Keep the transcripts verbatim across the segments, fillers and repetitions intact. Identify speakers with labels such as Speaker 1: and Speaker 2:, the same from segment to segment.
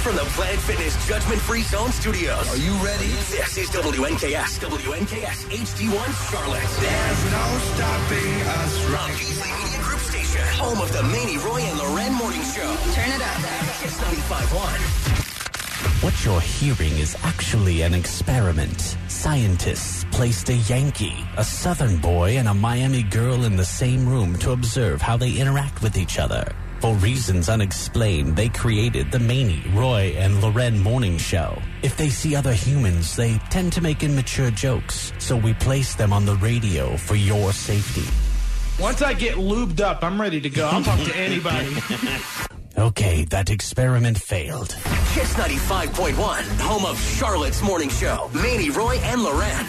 Speaker 1: from the Planet Fitness Judgment Free Zone Studios.
Speaker 2: Are you ready?
Speaker 1: This is W N K S, W N K S H D one Charlotte.
Speaker 2: There's no stopping us right.
Speaker 1: Beasley Media Group Station, home of the Manny, Roy, and Loren Morning Show.
Speaker 3: Turn it up.
Speaker 1: Kiss ninety-five point one.
Speaker 4: What you're hearing is actually an experiment. Scientists placed a Yankee, a Southern boy, and a Miami girl in the same room to observe how they interact with each other. For reasons unexplained, they created the Manny, Roy, and Loren Morning Show. If they see other humans, they tend to make immature jokes, so we place them on the radio for your safety.
Speaker 5: Once I get lubed up, I'm ready to go. I'll talk to anybody.
Speaker 4: Okay, that experiment failed.
Speaker 1: Kiss ninety-five point one, home of Charlotte's Morning Show. Manny, Roy, and Loren.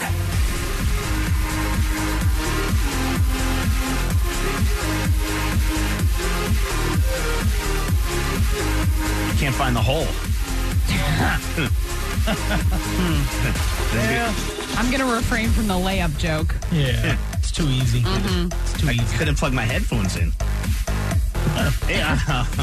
Speaker 6: Can't find the hole.
Speaker 3: Yeah. I'm going to refrain from the layup joke.
Speaker 5: Yeah, it's too easy.
Speaker 3: Mm-hmm.
Speaker 5: It's too
Speaker 6: I
Speaker 5: easy.
Speaker 6: couldn't plug my headphones in. Yeah.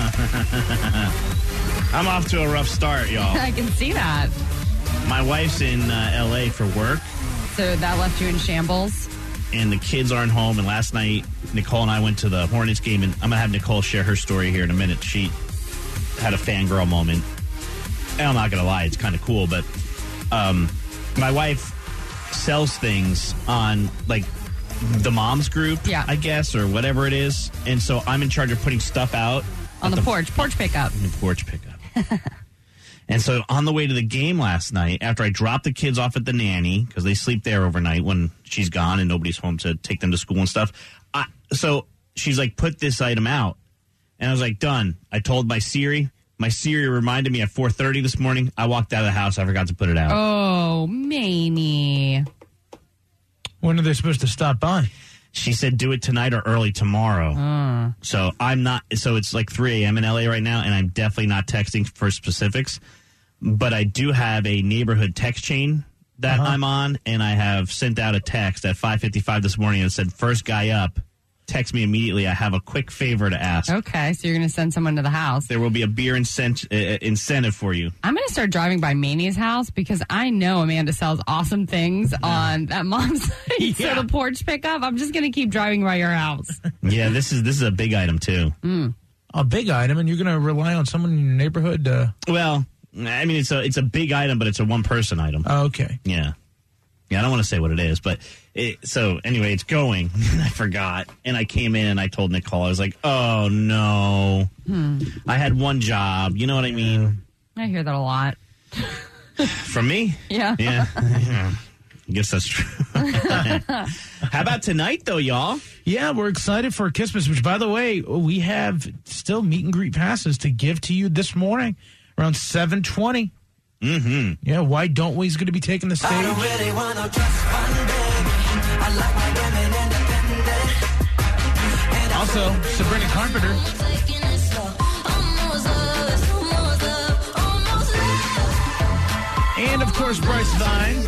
Speaker 6: I'm off to a rough start, y'all.
Speaker 3: I can see that.
Speaker 6: My wife's in uh, L A for work,
Speaker 3: So that left you in shambles?
Speaker 6: and the kids aren't home. And last night, Nicole and I went to the Hornets game, and I'm going to have Nicole share her story here in a minute. She had a fangirl moment. And I'm not going to lie, it's kind of cool, but um, my wife sells things on, like, the mom's group,
Speaker 3: Yeah.
Speaker 6: I guess, or whatever it is. And so I'm in charge of putting stuff out.
Speaker 3: On
Speaker 6: at
Speaker 3: the, porch. Porch pickup.
Speaker 6: The porch pickup. And so on the way to the game last night, after I dropped the kids off at the nanny, because they sleep there overnight when she's gone and nobody's home to take them to school and stuff. I, so she's like, put this item out. And I was like, done. I told my Siri. My Siri reminded me at four thirty this morning. I walked out of the house. I forgot to put it out.
Speaker 3: Oh, Manny.
Speaker 5: When are they supposed to stop by?
Speaker 6: She said do it tonight or early tomorrow.
Speaker 3: Uh.
Speaker 6: So I'm not. So it's like three a.m. in L A right now, and I'm definitely not texting for specifics. But I do have a neighborhood text chain that
Speaker 5: Uh-huh.
Speaker 6: I'm on, and I have sent out a text at five fifty-five this morning and said, first guy up, text me immediately. I have a quick favor to ask.
Speaker 3: Okay, so you're going to send someone to the house.
Speaker 6: There will be a beer incent- uh, incentive for you.
Speaker 3: I'm going to start driving by Manny's house because I know Amanda sells awesome things on that mom's site.
Speaker 6: Yeah.
Speaker 3: So the porch pickup, I'm just going to keep driving by your house.
Speaker 6: Yeah, this is this is a big item too.
Speaker 3: Mm.
Speaker 5: A big item, and you're going to rely on someone in your neighborhood to...
Speaker 6: Well, I mean it's a it's a big item, but it's a one person item.
Speaker 5: Oh, okay.
Speaker 6: Yeah. Yeah, I don't want to say what it is, but it, so anyway, it's going. I forgot. And I came in and I told Nicole, I was like, oh no.
Speaker 3: Hmm.
Speaker 6: I had one job. You know what I mean?
Speaker 3: I hear that a lot.
Speaker 6: From me?
Speaker 3: Yeah.
Speaker 6: Yeah. Yeah. I guess that's true. How about tonight, though, y'all?
Speaker 5: Yeah, we're excited for Christmas, which, by the way, we have still meet and greet passes to give to you this morning around seven twenty.
Speaker 6: Mm-hmm.
Speaker 5: Yeah, Why Don't We's going to be taking the stage.
Speaker 2: I don't really want no just fun, baby. I like my women independent.
Speaker 5: Also, Sabrina Carpenter. And, of course, Bryce Vine.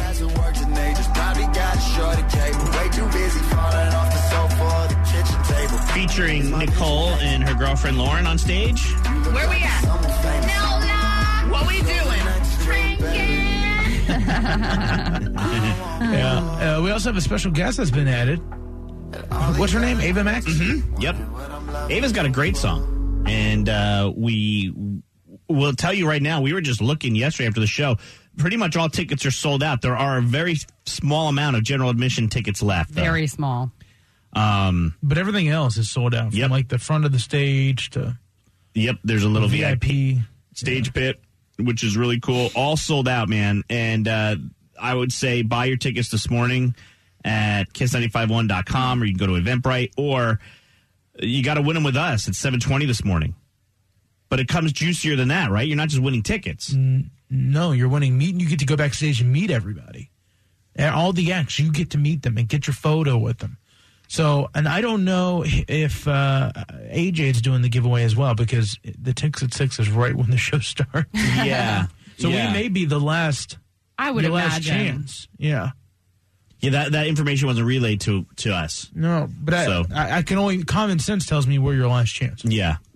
Speaker 6: Featuring Nicole and her girlfriend Lauren on stage.
Speaker 3: Where we at? Nola! What we doing? Drinking!
Speaker 5: Yeah. Uh, we also have a special guest that's been added. What's her name? Ava Max?
Speaker 6: Mm-hmm. Yep. Ava's got a great song. And uh, we will tell you right now, we were just looking yesterday after the show. Pretty much all tickets are sold out. There are a very small amount of general admission tickets left, though.
Speaker 3: Very small.
Speaker 6: Um,
Speaker 5: But everything else is sold out. From
Speaker 6: Yep.
Speaker 5: like the front of the stage to
Speaker 6: yep, there's a little
Speaker 5: V I P.
Speaker 6: stage pit, which is really cool. All sold out, man. And uh, I would say buy your tickets this morning at kiss nine five one dot com, or you can go to Eventbrite, or you got to win them with us at seven twenty this morning. But it comes juicier than that, right? You're not just winning tickets.
Speaker 5: No, you're winning meet, and you get to go backstage and meet everybody. And all the acts, you get to meet them and get your photo with them. So, and I don't know if uh, A J's doing the giveaway as well, because the Tickets at Six is right when the show starts.
Speaker 6: Yeah.
Speaker 5: So
Speaker 6: yeah.
Speaker 5: we may be the last,
Speaker 3: I would
Speaker 5: the last
Speaker 3: imagine.
Speaker 5: chance. Yeah.
Speaker 6: Yeah, that, that information wasn't relayed to, to us.
Speaker 5: No, but I,
Speaker 6: So-
Speaker 5: I, I can only, common sense tells me we're your last chance.
Speaker 6: Yeah.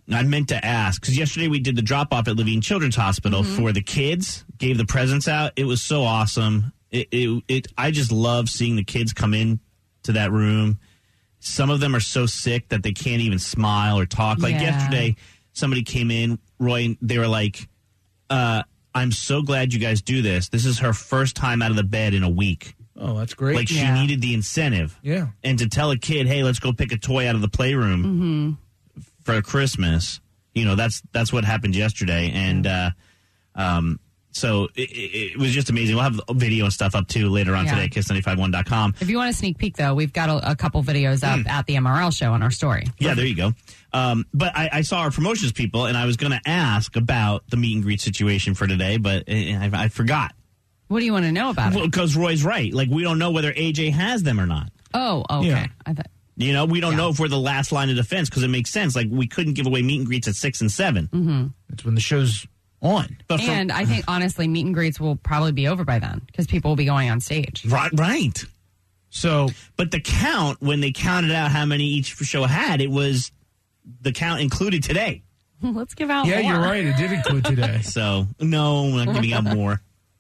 Speaker 6: I meant to ask, because yesterday we did the drop-off at Levine Children's Hospital
Speaker 3: Mm-hmm.
Speaker 6: for the kids, gave the presents out. It was so awesome. It, it, it, I just love seeing the kids come in to that room. Some of them are so sick that they can't even smile or talk. Like
Speaker 3: Yeah.
Speaker 6: yesterday, somebody came in, Roy, and they were like, uh, I'm so glad you guys do this. This is her first time out of the bed in a week.
Speaker 5: Oh, that's great.
Speaker 6: Like, she
Speaker 3: Yeah.
Speaker 6: needed the incentive.
Speaker 5: Yeah.
Speaker 6: And to tell a kid, hey, let's go pick a toy out of the playroom
Speaker 3: Mm-hmm.
Speaker 6: for Christmas, you know, that's that's what happened yesterday. And uh, um, so it, it, it was just amazing. We'll have a video and stuff up, too, later on
Speaker 3: Yeah.
Speaker 6: today at kiss nine five one dot com.
Speaker 3: If you want a sneak peek, though, we've got a, a couple videos up at the M R L show on our story.
Speaker 6: Yeah, there you go. Um, but I, I saw our promotions people, and I was going to ask about the meet and greet situation for today, but I, I, I forgot.
Speaker 3: What do you want to know about it?
Speaker 6: Because Roy's right. Like, we don't know whether A J has them or not.
Speaker 3: Oh, okay.
Speaker 5: Yeah.
Speaker 3: I thought.
Speaker 6: You know, we don't
Speaker 3: Yeah.
Speaker 6: know if we're the last line of defense, because it makes sense. Like, we couldn't give away meet and greets at six and seven.
Speaker 3: Mm-hmm.
Speaker 5: That's when the show's on.
Speaker 6: But from,
Speaker 3: And I think, honestly, meet and greets will probably be over by then because people will be going on stage.
Speaker 6: right, right.
Speaker 5: So,
Speaker 6: But the count, when they counted out how many each show had, it was the count included today.
Speaker 3: Let's give out
Speaker 5: yeah,
Speaker 3: more.
Speaker 5: you're right. It did include today.
Speaker 6: So, no, we're not giving out more.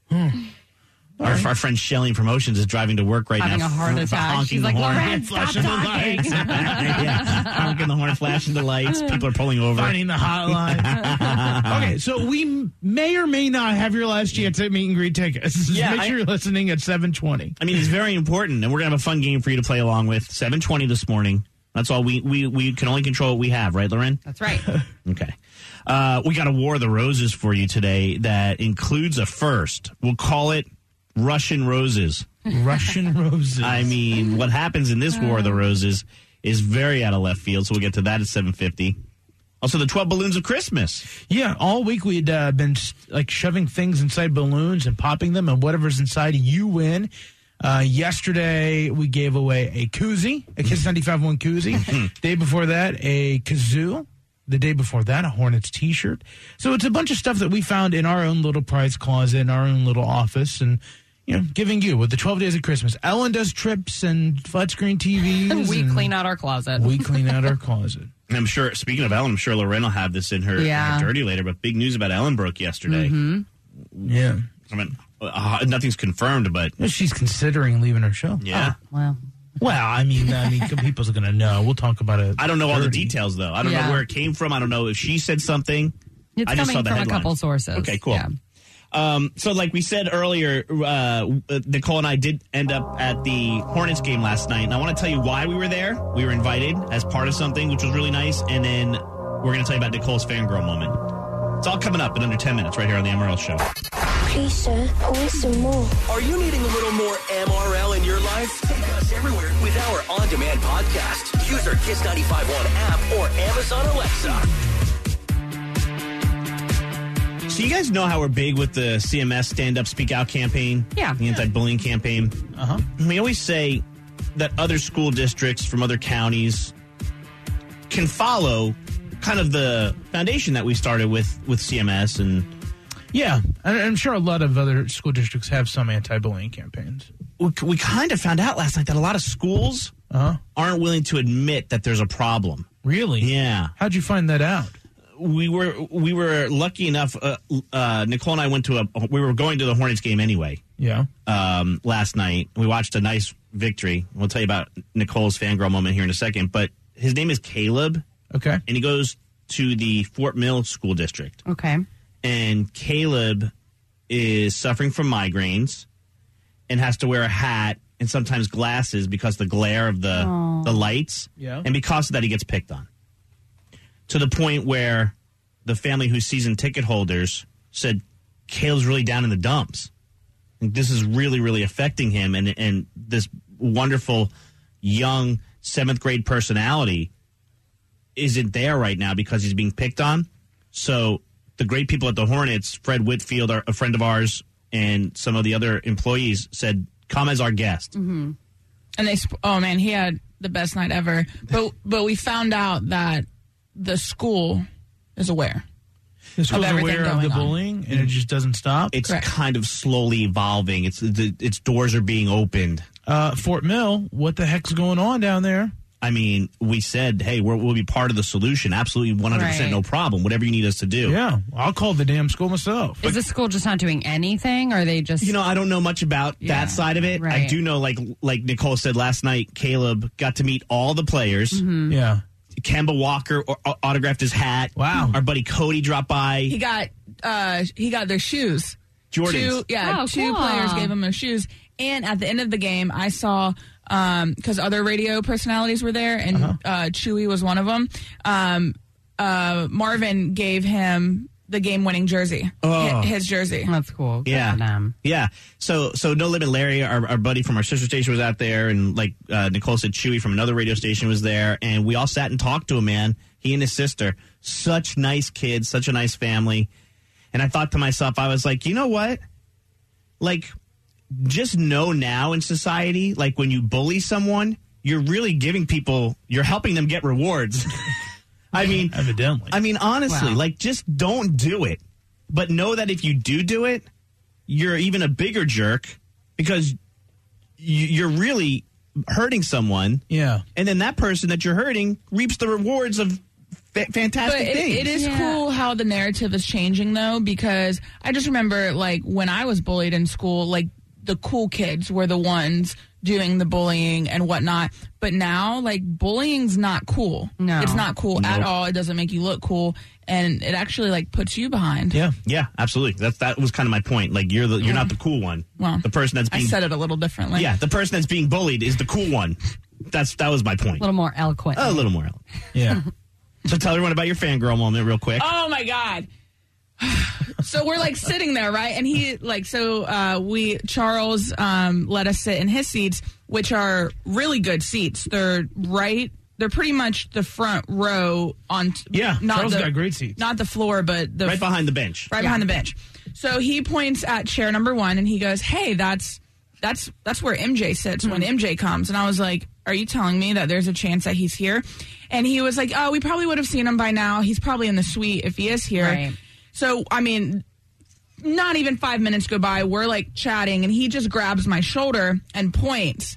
Speaker 6: Our, our friend Shelly in Promotions is driving to work right
Speaker 3: Having
Speaker 6: now.
Speaker 3: a heart
Speaker 6: f-
Speaker 3: attack.
Speaker 6: honking
Speaker 3: She's
Speaker 6: the
Speaker 3: like,
Speaker 6: horn.
Speaker 3: "Loren, stop
Speaker 6: Flashing the
Speaker 3: talking."
Speaker 6: lights. yeah, honking the horn, flashing the lights. People are pulling over.
Speaker 5: Finding the hotline. Okay, so we m- may or may not have your last chance at meet and greet tickets. Just
Speaker 6: Yeah,
Speaker 5: make
Speaker 6: I-
Speaker 5: sure you're listening at seven twenty.
Speaker 6: I mean, it's very important, and we're going to have a fun game for you to play along with. seven twenty this morning. That's all. We, we, we can only control what we have, right, Loren?
Speaker 3: That's right.
Speaker 6: Okay. Uh, we got a War of the Roses for you today that includes a first. We'll call it Russian Roses.
Speaker 5: Russian Roses.
Speaker 6: I mean, what happens in this War of the Roses is very out of left field, so we'll get to that at seven fifty. Also, the twelve Balloons of Christmas.
Speaker 5: Yeah, all week we'd uh, been like shoving things inside balloons and popping them, and whatever's inside, you win. Uh, yesterday, we gave away a koozie, a Kiss ninety-five one koozie. Day before that, a kazoo. The day before that, a Hornets t-shirt. So it's a bunch of stuff that we found in our own little prize closet, in our own little office, and, you know, giving you with the twelve days of Christmas. Ellen does trips and flat screen T Vs.
Speaker 3: we
Speaker 5: and
Speaker 3: clean out our closet.
Speaker 5: We clean out our closet.
Speaker 6: And I'm sure, speaking of Ellen, I'm sure Lorraine will have this in her,
Speaker 3: Yeah.
Speaker 6: her dirty later, but big news about Ellen broke yesterday.
Speaker 5: Yeah.
Speaker 6: I mean, uh, nothing's confirmed, but
Speaker 5: No, she's considering leaving her show.
Speaker 6: yeah.
Speaker 3: Well,
Speaker 5: Well, I mean, I mean, people's going to know. We'll talk about it.
Speaker 6: I don't know all the
Speaker 5: thirty.
Speaker 6: details, though. I don't
Speaker 3: Yeah.
Speaker 6: know where it came from. I don't know if she said something.
Speaker 3: it's
Speaker 6: I just
Speaker 3: coming
Speaker 6: saw the
Speaker 3: from a
Speaker 6: headline.
Speaker 3: couple sources.
Speaker 6: Okay, cool.
Speaker 3: Yeah.
Speaker 6: Um, so, like we said earlier, uh, Nicole and I did end up at the Hornets game last night, and I want to tell you why we were there. We were invited as part of something, which was really nice, and then we're going to tell you about Nicole's fangirl moment. It's all coming up in under ten minutes right here on the M R L Show.
Speaker 7: Please, sir, pour me some more.
Speaker 1: Are you needing a little more M R L in your life? Take us everywhere with our on-demand podcast. Use our Kiss ninety-five one app or Amazon Alexa.
Speaker 6: So you guys know how we're big with the C M S Stand Up Speak Out campaign?
Speaker 3: Yeah.
Speaker 6: The anti-bullying campaign.
Speaker 5: Uh-huh.
Speaker 6: We always say that other school districts from other counties can follow kind of the foundation that we started with with C M S. And
Speaker 5: Yeah, and I'm sure a lot of other school districts have some anti-bullying campaigns.
Speaker 6: we, we kind of found out last night that a lot of schools
Speaker 5: Uh-huh.
Speaker 6: aren't willing to admit that there's a problem.
Speaker 5: Really?
Speaker 6: Yeah.
Speaker 5: How'd you find that out?
Speaker 6: We were we were lucky enough. Uh, uh, Nicole and I went to a. We were going to the Hornets game anyway.
Speaker 5: Yeah.
Speaker 6: Um, last night we watched a nice victory. We'll tell you about Nicole's fangirl moment here in a second. But his name is Caleb,
Speaker 5: Okay.
Speaker 6: and he goes to the Fort Mill School District.
Speaker 3: Okay.
Speaker 6: And Caleb is suffering from migraines and has to wear a hat and sometimes glasses because the glare of the
Speaker 3: Aw.
Speaker 6: the lights.
Speaker 5: Yeah.
Speaker 6: And because of that, he gets picked on. To the point where the family who's season ticket holders said Caleb's really down in the dumps. And this is really, really affecting him. And, and this wonderful, young, seventh grade personality isn't there right now because he's being picked on. So the great people at the Hornets, Fred Whitfield, our, a friend of ours, and some of the other employees said, come as our guest.
Speaker 8: And they, sp- oh man, he had the best night ever. But but we found out that the school is aware.
Speaker 5: The school's
Speaker 8: everything
Speaker 5: aware of the
Speaker 8: going on.
Speaker 5: bullying, and it just doesn't stop.
Speaker 6: It's
Speaker 8: Correct.
Speaker 6: kind of slowly evolving. It's the, its doors are being opened.
Speaker 5: Uh, Fort Mill, what the heck's going on down there?
Speaker 6: I mean, we said, hey, we're, we'll be part of the solution. Absolutely, one hundred percent,
Speaker 3: Right.
Speaker 6: no problem. Whatever you need us to do.
Speaker 5: Yeah, I'll call the damn school myself.
Speaker 3: Is the school just not doing anything, or are they just?
Speaker 6: You know, I don't know much about
Speaker 3: Yeah,
Speaker 6: that side of it. I
Speaker 3: right.
Speaker 6: do know, like like Nicole said last night, Caleb got to meet all the players.
Speaker 3: Mm-hmm.
Speaker 5: Yeah.
Speaker 6: Kemba Walker au- autographed his hat.
Speaker 5: Wow.
Speaker 6: Our buddy Cody dropped by.
Speaker 8: He got uh, he got their shoes.
Speaker 6: Jordans.
Speaker 8: Two, yeah,
Speaker 3: Oh,
Speaker 8: two
Speaker 3: cool.
Speaker 8: players gave him their shoes. And at the end of the game, I saw because other radio personalities were there, and uh uh, Chewy was one of them. Um, uh, Marvin gave him the game-winning jersey,
Speaker 6: Oh.
Speaker 8: hi- his jersey.
Speaker 3: That's cool. Good
Speaker 6: Yeah,
Speaker 3: for them.
Speaker 6: yeah. So, so No Limit Larry, our, our buddy from our sister station, was out there, and like uh, Nicole said, Chewy from another radio station was there, and we all sat and talked to him. Man, he and his sister, such nice kids, such a nice family. And I thought to myself, I was like, you know what? Like, just know now in society, like when you bully someone, you're really giving people, you're helping them get rewards. I mean,
Speaker 5: Evidently.
Speaker 6: I mean, honestly,
Speaker 3: Wow.
Speaker 6: like, just don't do it. But know that if you do do it, you're even a bigger jerk because you, you're really hurting someone.
Speaker 5: yeah.
Speaker 6: And then that person that you're hurting reaps the rewards of fa- fantastic
Speaker 8: But it,
Speaker 6: things.
Speaker 8: it is
Speaker 3: Yeah.
Speaker 8: cool how the narrative is changing, though, because I just remember, like, when I was bullied in school, like, the cool kids were the ones doing the bullying and whatnot. But now, like, bullying's not cool.
Speaker 3: No.
Speaker 8: It's not cool at
Speaker 6: Nope.
Speaker 8: all. It doesn't make you look cool. And it actually, like, puts you behind.
Speaker 5: Yeah.
Speaker 6: Yeah, absolutely. That's that was kind of my point. Like, you're the you're not the cool one.
Speaker 8: Well,
Speaker 6: the person that's
Speaker 8: I
Speaker 6: being
Speaker 8: said it a little differently.
Speaker 6: yeah, the person that's being bullied is the cool one. That's that was my point.
Speaker 3: A little more eloquent.
Speaker 6: A little more.
Speaker 5: Yeah.
Speaker 6: So tell everyone about your fangirl moment real quick.
Speaker 8: Oh my God. So we're like sitting there, right? And he like, so uh, we, Charles um, let us sit in his seats, which are really good seats. They're right, they're pretty much the front row on, t-
Speaker 5: Yeah,
Speaker 8: not
Speaker 5: Charles
Speaker 8: the,
Speaker 5: got great seats.
Speaker 8: Not the floor, but the
Speaker 6: Right behind the bench.
Speaker 8: right behind the bench. So he points at chair number one and he goes, "Hey, that's that's that's where M J sits when M J comes." And I was like, "Are you telling me that there's a chance that he's here?" And he was like, "Oh, we probably would have seen him by now. He's probably in the suite if he is here."
Speaker 3: Right.
Speaker 8: So I mean, not even five minutes go by. We're like chatting, and he just grabs my shoulder and points.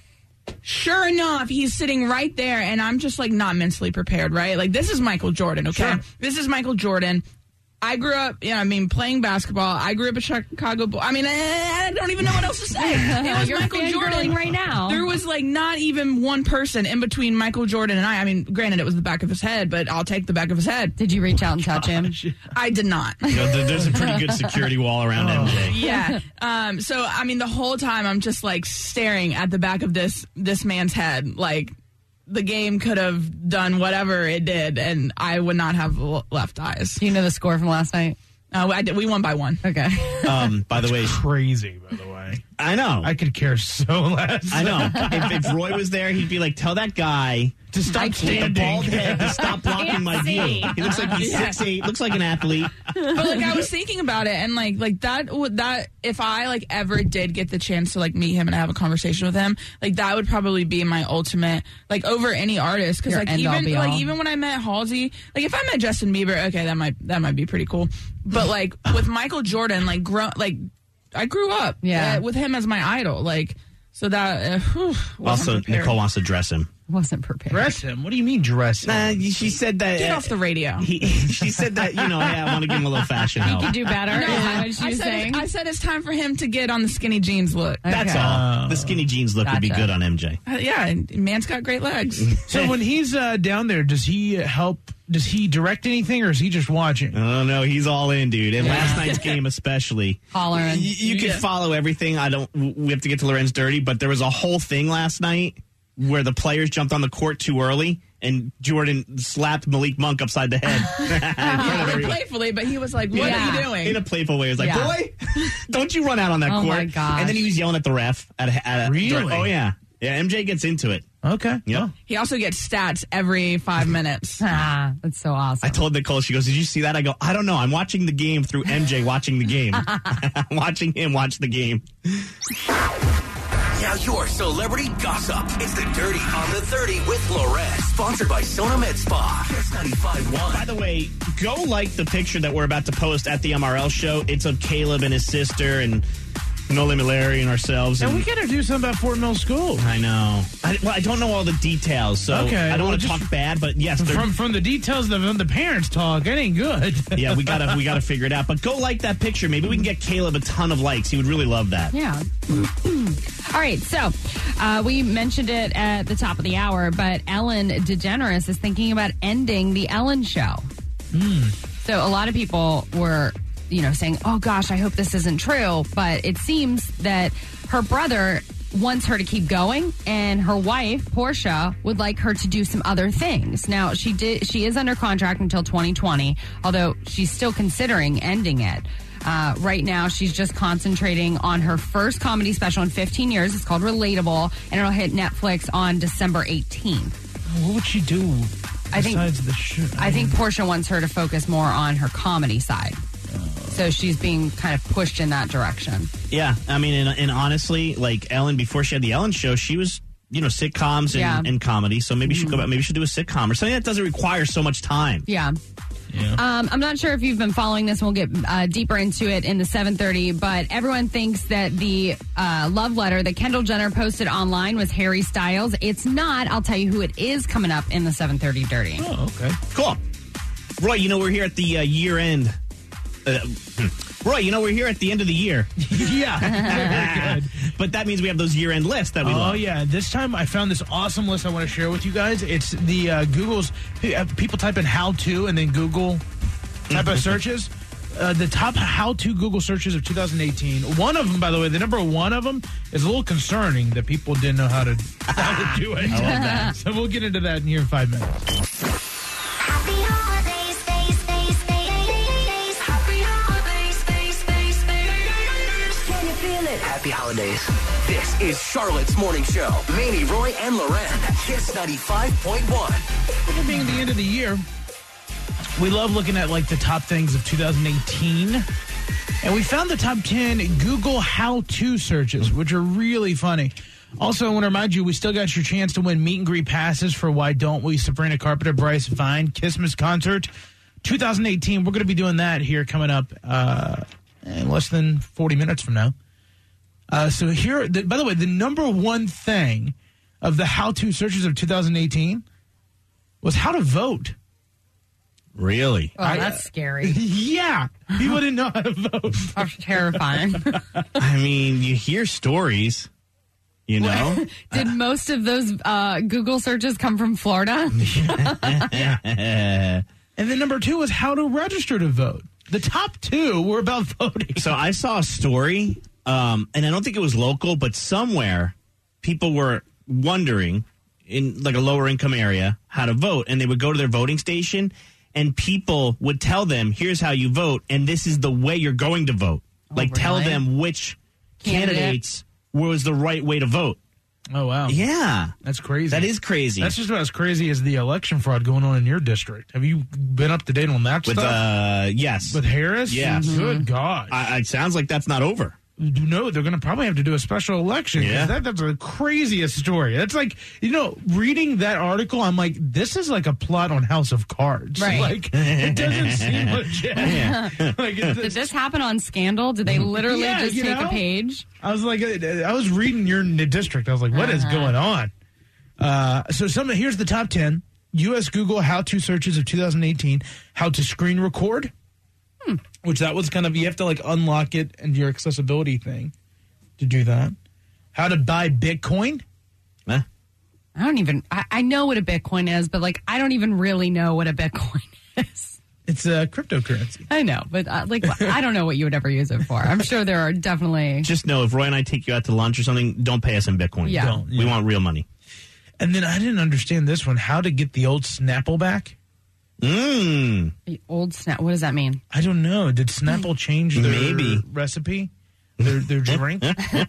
Speaker 8: Sure enough, he's sitting right there, and I'm just like not mentally prepared, right? Like, this is Michael Jordan, okay?
Speaker 5: Sure.
Speaker 8: This is Michael Jordan. I grew up, you know, I mean, playing basketball. I grew up a Chicago Bull. I mean, I, I don't even know what else to say. It was
Speaker 3: You're
Speaker 8: Michael Jordan
Speaker 3: fangirling right now.
Speaker 8: There was like not even one person in between Michael Jordan and I. I mean, granted, it was the back of his head, but I'll take the back of his head.
Speaker 3: Did you reach out and touch him?
Speaker 8: I did not.
Speaker 6: You know, there- there's a pretty good security wall around M J.
Speaker 8: Yeah. Um, so I mean, the whole time I'm just like staring at the back of this this man's head. Like, the game could have done whatever it did, and I would not have l- left eyes.
Speaker 3: Do you know the score from last night?
Speaker 8: Uh, I did, we won by one.
Speaker 3: Okay.
Speaker 6: Um, by the way,
Speaker 5: Crazy, by the way.
Speaker 6: I know.
Speaker 5: I could care so less.
Speaker 6: I know. If, if Roy was there, he'd be like, "Tell that guy
Speaker 5: To stop
Speaker 6: with the
Speaker 5: standing.
Speaker 6: bald head to stop blocking my view." He looks like he's
Speaker 8: Yeah.
Speaker 6: six eight, looks like an athlete.
Speaker 8: But like, I was thinking about it, and like like that would that if I like ever did get the chance to like meet him and have a conversation with him, like that would probably be my ultimate, like, over any artist. Because
Speaker 3: Your
Speaker 8: like
Speaker 3: end all
Speaker 8: even
Speaker 3: be
Speaker 8: like
Speaker 3: all.
Speaker 8: even when I met Halsey, like if I met Justin Bieber, okay, that might that might be pretty cool. But like with Michael Jordan, like grow like I grew up
Speaker 3: Yeah.
Speaker 8: uh, with him as my idol, like so that uh, whew, wasn't
Speaker 6: Also,
Speaker 8: prepared.
Speaker 6: Nicole wants to dress him.
Speaker 3: Wasn't prepared.
Speaker 5: Dress him? What do you mean dress him?
Speaker 6: Nah, she said that.
Speaker 8: Get
Speaker 6: uh,
Speaker 8: off the radio.
Speaker 6: He, she said that, you know, hey, I want to give him a little fashion
Speaker 3: You
Speaker 6: help.
Speaker 3: could do better. Is that what she
Speaker 8: I
Speaker 3: was
Speaker 8: said,
Speaker 3: saying?
Speaker 8: I said it's time for him to get on the skinny jeans look.
Speaker 6: That's
Speaker 3: Okay.
Speaker 6: all. The skinny jeans look would be
Speaker 3: Gotcha.
Speaker 6: good on M J.
Speaker 8: Uh, yeah, and man's got great legs.
Speaker 5: So when he's uh, down there, does he help? Does he direct anything, or is he just watching?
Speaker 6: Oh no, he's all in, dude. And last night's game especially.
Speaker 3: Hollering.
Speaker 6: You, you can
Speaker 8: Yeah.
Speaker 6: follow everything. I don't. We have to get to Lorenz Dirty, but there was a whole thing last night where the players jumped on the court too early, and Jordan slapped Malik Monk upside the head in front of
Speaker 8: Yeah,
Speaker 6: everyone.
Speaker 8: playfully, but he was like, "What
Speaker 3: Yeah.
Speaker 8: are you doing?"
Speaker 6: In a playful way, he was like,
Speaker 3: Yeah.
Speaker 6: "Boy, don't you run out on that
Speaker 3: Oh,
Speaker 6: court!"
Speaker 3: my gosh.
Speaker 6: And then he was yelling at the ref. At a, at a,
Speaker 5: Really?
Speaker 6: Oh yeah, yeah. M J gets into it.
Speaker 5: Okay.
Speaker 6: Yeah.
Speaker 8: He also gets stats every five minutes.
Speaker 3: Ah, that's so awesome.
Speaker 6: I told Nicole, she goes, "Did you see that?" I go, "I don't know. I'm watching the game through M J watching the game. I'm watching him watch the game."
Speaker 1: Now your celebrity gossip. It's the Dirty on the thirty with Lorette. Sponsored by Sona Med Spa. Kiss ninety-five point one.
Speaker 6: By the way, go like the picture that we're about to post at the M R L show. It's of Caleb and his sister, and Noli Larry and ourselves.
Speaker 5: And
Speaker 6: And
Speaker 5: we got to do something about Fort Mill School.
Speaker 6: I know. I, well, I don't know all the details, so
Speaker 5: Okay,
Speaker 6: I don't
Speaker 5: well,
Speaker 6: want to
Speaker 5: just-
Speaker 6: talk bad, but yes, they're-
Speaker 5: From from the details of the parents talk, it ain't good.
Speaker 6: yeah, we gotta we gotta figure it out. But go like that picture. Maybe we can get Caleb a ton of likes. He would really love that.
Speaker 3: Yeah. All right. So uh, we mentioned it at the top of the hour, but Ellen DeGeneres is thinking about ending the Ellen Show. So a lot of people were, you know, saying, "Oh gosh, I hope this isn't true." But it seems that her brother wants her to keep going, and her wife Portia would like her to do some other things. Now she did. She is under contract until twenty twenty, although she's still considering ending it. Uh, right now, she's just concentrating on her first comedy special in fifteen years. It's called Relatable, and it'll hit Netflix on December eighteenth.
Speaker 5: What would she do
Speaker 3: I think-
Speaker 5: besides the show?
Speaker 3: I think Portia wants her to focus more on her comedy side. So she's being kind of pushed in that direction.
Speaker 6: Yeah, I mean, and, and honestly, like Ellen, before she had the Ellen Show, she was, you know, sitcoms and,
Speaker 3: Yeah.
Speaker 6: and comedy. So maybe she should go back. Maybe she should do a sitcom or something that doesn't require so much time.
Speaker 3: Yeah.
Speaker 5: Yeah.
Speaker 3: Um, I'm not sure if you've been following this. We'll get uh, deeper into it in the seven thirty, but everyone thinks that the uh, love letter that Kendall Jenner posted online was Harry Styles. It's not. I'll tell you who it is coming up in the seven thirty Dirty.
Speaker 5: Oh, okay.
Speaker 6: Cool. Roy, you know, we're here at the uh, year end. Uh, Roy, you know, we're here at the end of the year.
Speaker 5: Yeah. Very good.
Speaker 6: But that means we have those year end lists that we
Speaker 5: Oh,
Speaker 6: love.
Speaker 5: yeah. This time I found this awesome list I want to share with you guys. It's the uh, Google's, uh, people type in how to and then Google type of searches. Uh, the top how to Google searches of two thousand eighteen. One of them, by the way, the number one of them is a little concerning that people didn't know how to, how to do it. I love that. So we'll get into that in here in five minutes.
Speaker 9: Happy holidays, space, space, space. Happy holidays, space, space, space. Can you feel it?
Speaker 1: Happy holidays. This is Charlotte's Morning Show. Mamie, Roy, and Loren. Kiss ninety-five point one.
Speaker 5: With it being the end of the year, we love looking at like the top things of two thousand eighteen. And we found the top ten Google how-to searches, which are really funny. Also, I want to remind you, we still got your chance to win meet and greet passes for Why Don't We? Sabrina Carpenter, Bryce Vine, Christmas concert twenty eighteen. We're going to be doing that here coming up uh, in less than forty minutes from now. Uh, so here, the, by the way, the number one thing of the how-to searches of two thousand eighteen was how to vote.
Speaker 6: Really?
Speaker 3: Oh, that's scary.
Speaker 5: Yeah. People didn't know how to vote.
Speaker 3: That's terrifying.
Speaker 6: I mean, you hear stories, you know?
Speaker 3: Did most of those uh, Google searches come from Florida?
Speaker 5: And then number two was how to register to vote. The top two were about voting.
Speaker 6: So I saw a story, um, and I don't think it was local, but somewhere people were wondering in like a lower income area how to vote, and they would go to their voting station, and people would tell them, "Here's how you vote, and this is the way you're going to vote." Like tell
Speaker 3: really?
Speaker 6: them which
Speaker 3: Candidate.
Speaker 6: candidates was the right way to vote.
Speaker 5: Oh, wow.
Speaker 6: Yeah,
Speaker 5: That's crazy.
Speaker 6: that is crazy.
Speaker 5: That's just about as crazy as the election fraud going on in your district. Have you been up to date on that
Speaker 6: with
Speaker 5: stuff?
Speaker 6: uh, yes,
Speaker 5: With Harris?
Speaker 6: Yes.
Speaker 5: Good gosh.
Speaker 6: I, it sounds like that's not over.
Speaker 5: No, they're going to probably have to do a special election. 'cause
Speaker 6: Yeah.
Speaker 5: That, that's the craziest story. That's like, you know, reading that article, I'm like, this is like a plot on House of Cards.
Speaker 3: Right.
Speaker 5: Like, it doesn't seem legit. like, it's,
Speaker 3: Did this happen on Scandal? Did they literally
Speaker 5: Yeah,
Speaker 3: just
Speaker 5: you
Speaker 3: take
Speaker 5: know?
Speaker 3: a page?
Speaker 5: I was like, I was reading your district. I was like, what is
Speaker 3: Uh-huh.
Speaker 5: going on? Uh, so some here's the top ten U S Google how-to searches of two thousand eighteen. How to screen record, hmm. which that was kind of, you have to like unlock it and your accessibility thing to do that. How to buy Bitcoin.
Speaker 6: Huh?
Speaker 3: I don't even, I, I know what a Bitcoin is, but like, I don't even really know what a Bitcoin is.
Speaker 5: It's a cryptocurrency.
Speaker 3: I know, but uh, like, I don't know what you would ever use it for. I'm sure there are definitely.
Speaker 6: Just know if Roy and I take you out to lunch or something, don't pay us in Bitcoin.
Speaker 3: Yeah.
Speaker 5: Don't,
Speaker 6: We
Speaker 5: yeah.
Speaker 6: want real money.
Speaker 5: And then I didn't understand this one. How to get the old Snapple back.
Speaker 6: Mmm.
Speaker 3: The old snap. What does that mean?
Speaker 5: I don't know. Did Snapple change their
Speaker 6: Maybe.
Speaker 5: recipe? Their, their drink?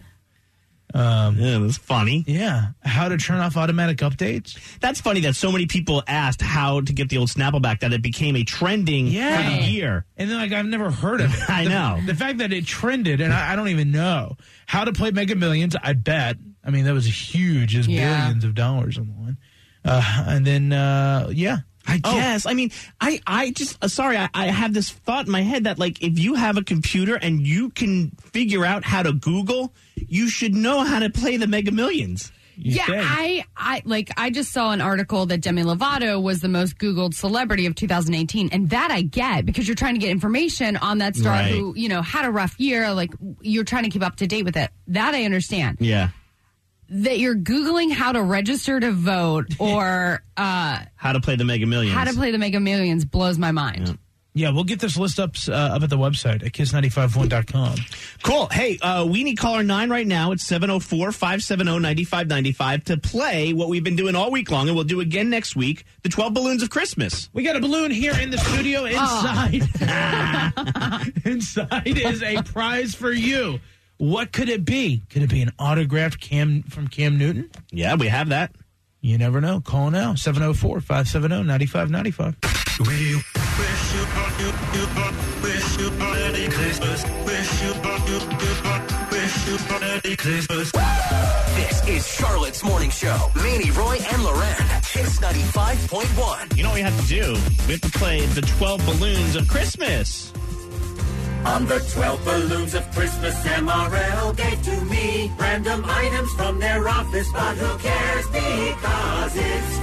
Speaker 6: Yeah, that's funny.
Speaker 5: Yeah. How to turn off automatic updates?
Speaker 6: That's funny that so many people asked how to get the old Snapple back that it became a trending
Speaker 5: Yeah.
Speaker 6: for the year.
Speaker 5: And then, like, I've never heard of it.
Speaker 6: I
Speaker 5: The-
Speaker 6: know.
Speaker 5: The fact that it trended, and I, I don't even know. How to play Mega Millions, I bet. I mean, that was huge. There's
Speaker 3: Yeah.
Speaker 5: billions of dollars on the line. Uh, and then, uh, yeah, I
Speaker 6: Yes, I mean, I, I just, uh, sorry, I, I have this thought in my head that, like, if you have a computer and you can figure out how to Google, you should know how to play the Mega Millions.
Speaker 5: You
Speaker 3: yeah,
Speaker 5: think.
Speaker 3: I, I like. I just saw an article that Demi Lovato was the most Googled celebrity of two thousand eighteen, and that I get because you're trying to get information on that star
Speaker 6: Right.
Speaker 3: who, you know, had a rough year. Like you're trying to keep up to date with it. That I understand.
Speaker 6: Yeah.
Speaker 3: That you're Googling how to register to vote or uh,
Speaker 6: How to play the Mega Millions.
Speaker 3: how to play the Mega Millions blows my mind.
Speaker 6: Yeah.
Speaker 5: Yeah, we'll get this list up uh, up at the website at kiss nine five one dot com.
Speaker 6: Cool. Hey, uh, we need caller nine right now. It's seven oh four, five seven oh, nine five nine five to play what we've been doing all week long, and we'll do again next week, the twelve Balloons of Christmas.
Speaker 5: We got a balloon here in the studio. Inside, inside is a prize for you. What could it be? Could it be an autographed Cam from Cam Newton?
Speaker 6: Yeah, we have that.
Speaker 5: You never know. Call now, seven oh four, five seven oh, nine five nine five.
Speaker 2: We wish you, you, you, wish you Merry Christmas. Wish you, you, you, wish you Merry Christmas.
Speaker 1: This is Charlotte's Morning Show. Manny, Roy, and Loren. Kiss ninety-five point one.
Speaker 6: You know what we have to do? We have to play the twelve Balloons of Christmas.
Speaker 10: On the twelve balloons of Christmas, M R L gave to me random items from their office, but who cares because it's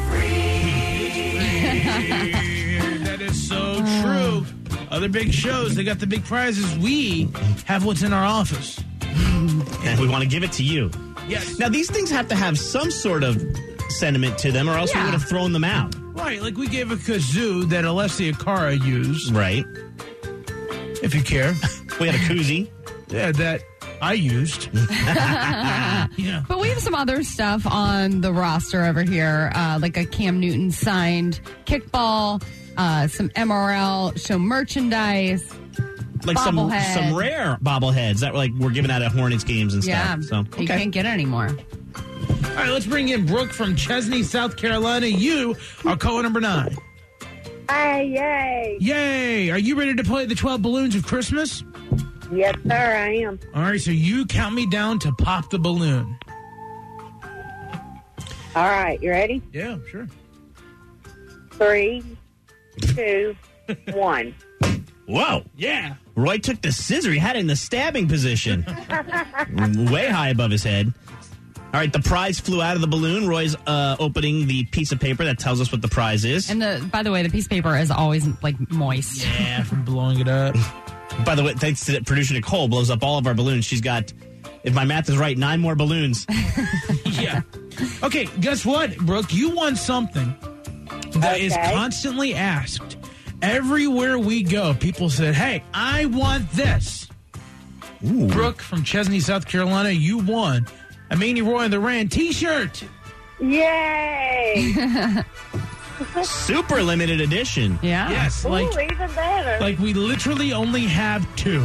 Speaker 10: free.
Speaker 5: That is so true. Other big shows, they got the big prizes. We have what's in our office.
Speaker 6: And we want to give it to you.
Speaker 5: Yes.
Speaker 6: Now, these things have to have some sort of sentiment to them, or else we
Speaker 3: Yeah.
Speaker 6: would have thrown them out.
Speaker 5: Right, like we gave a kazoo that Alessia Cara used,
Speaker 6: Right.
Speaker 5: if you care.
Speaker 6: We had a koozie.
Speaker 5: Yeah, that I used. Yeah.
Speaker 3: But we have some other stuff on the roster over here, uh, like a Cam Newton signed kickball, uh, some M R L show merchandise.
Speaker 6: Like some
Speaker 3: Bobblehead.
Speaker 6: some rare bobbleheads that were like we're giving out at Hornets games and
Speaker 3: Yeah,
Speaker 6: stuff. So
Speaker 3: you
Speaker 6: okay.
Speaker 3: can't get it anymore.
Speaker 5: All right, let's bring in Brooke from Chesney, South Carolina. You are caller number nine.
Speaker 11: Hey, yay.
Speaker 5: Yay! Are you ready to play the twelve Balloons of Christmas?
Speaker 11: Yes, sir, I am.
Speaker 5: All right, so you count me down to pop the balloon.
Speaker 11: All right, you ready?
Speaker 5: Yeah, sure.
Speaker 11: Three, two, one.
Speaker 6: Whoa.
Speaker 5: Yeah.
Speaker 6: Roy took the scissor. He had it in the stabbing position. Way high above his head. All right, the prize flew out of the balloon. Roy's uh, opening the piece of paper that tells us what the prize is.
Speaker 3: And the by the way, the piece of paper is always like moist.
Speaker 5: Yeah, from blowing it up.
Speaker 6: By the way, thanks to producer Nicole, blows up all of our balloons. She's got, if my math is right, nine more balloons.
Speaker 5: Yeah. Okay, guess what, Brooke? You won something that is
Speaker 11: Okay.
Speaker 5: constantly asked. Everywhere we go, people said, hey, I want this.
Speaker 6: Ooh.
Speaker 5: Brooke from Chesney, South Carolina, you won a Manny Roy and the Rand t-shirt.
Speaker 11: Yay!
Speaker 6: Super limited edition.
Speaker 3: Yeah.
Speaker 5: Yes,
Speaker 11: Ooh,
Speaker 5: like
Speaker 11: even better.
Speaker 5: like we literally only have two.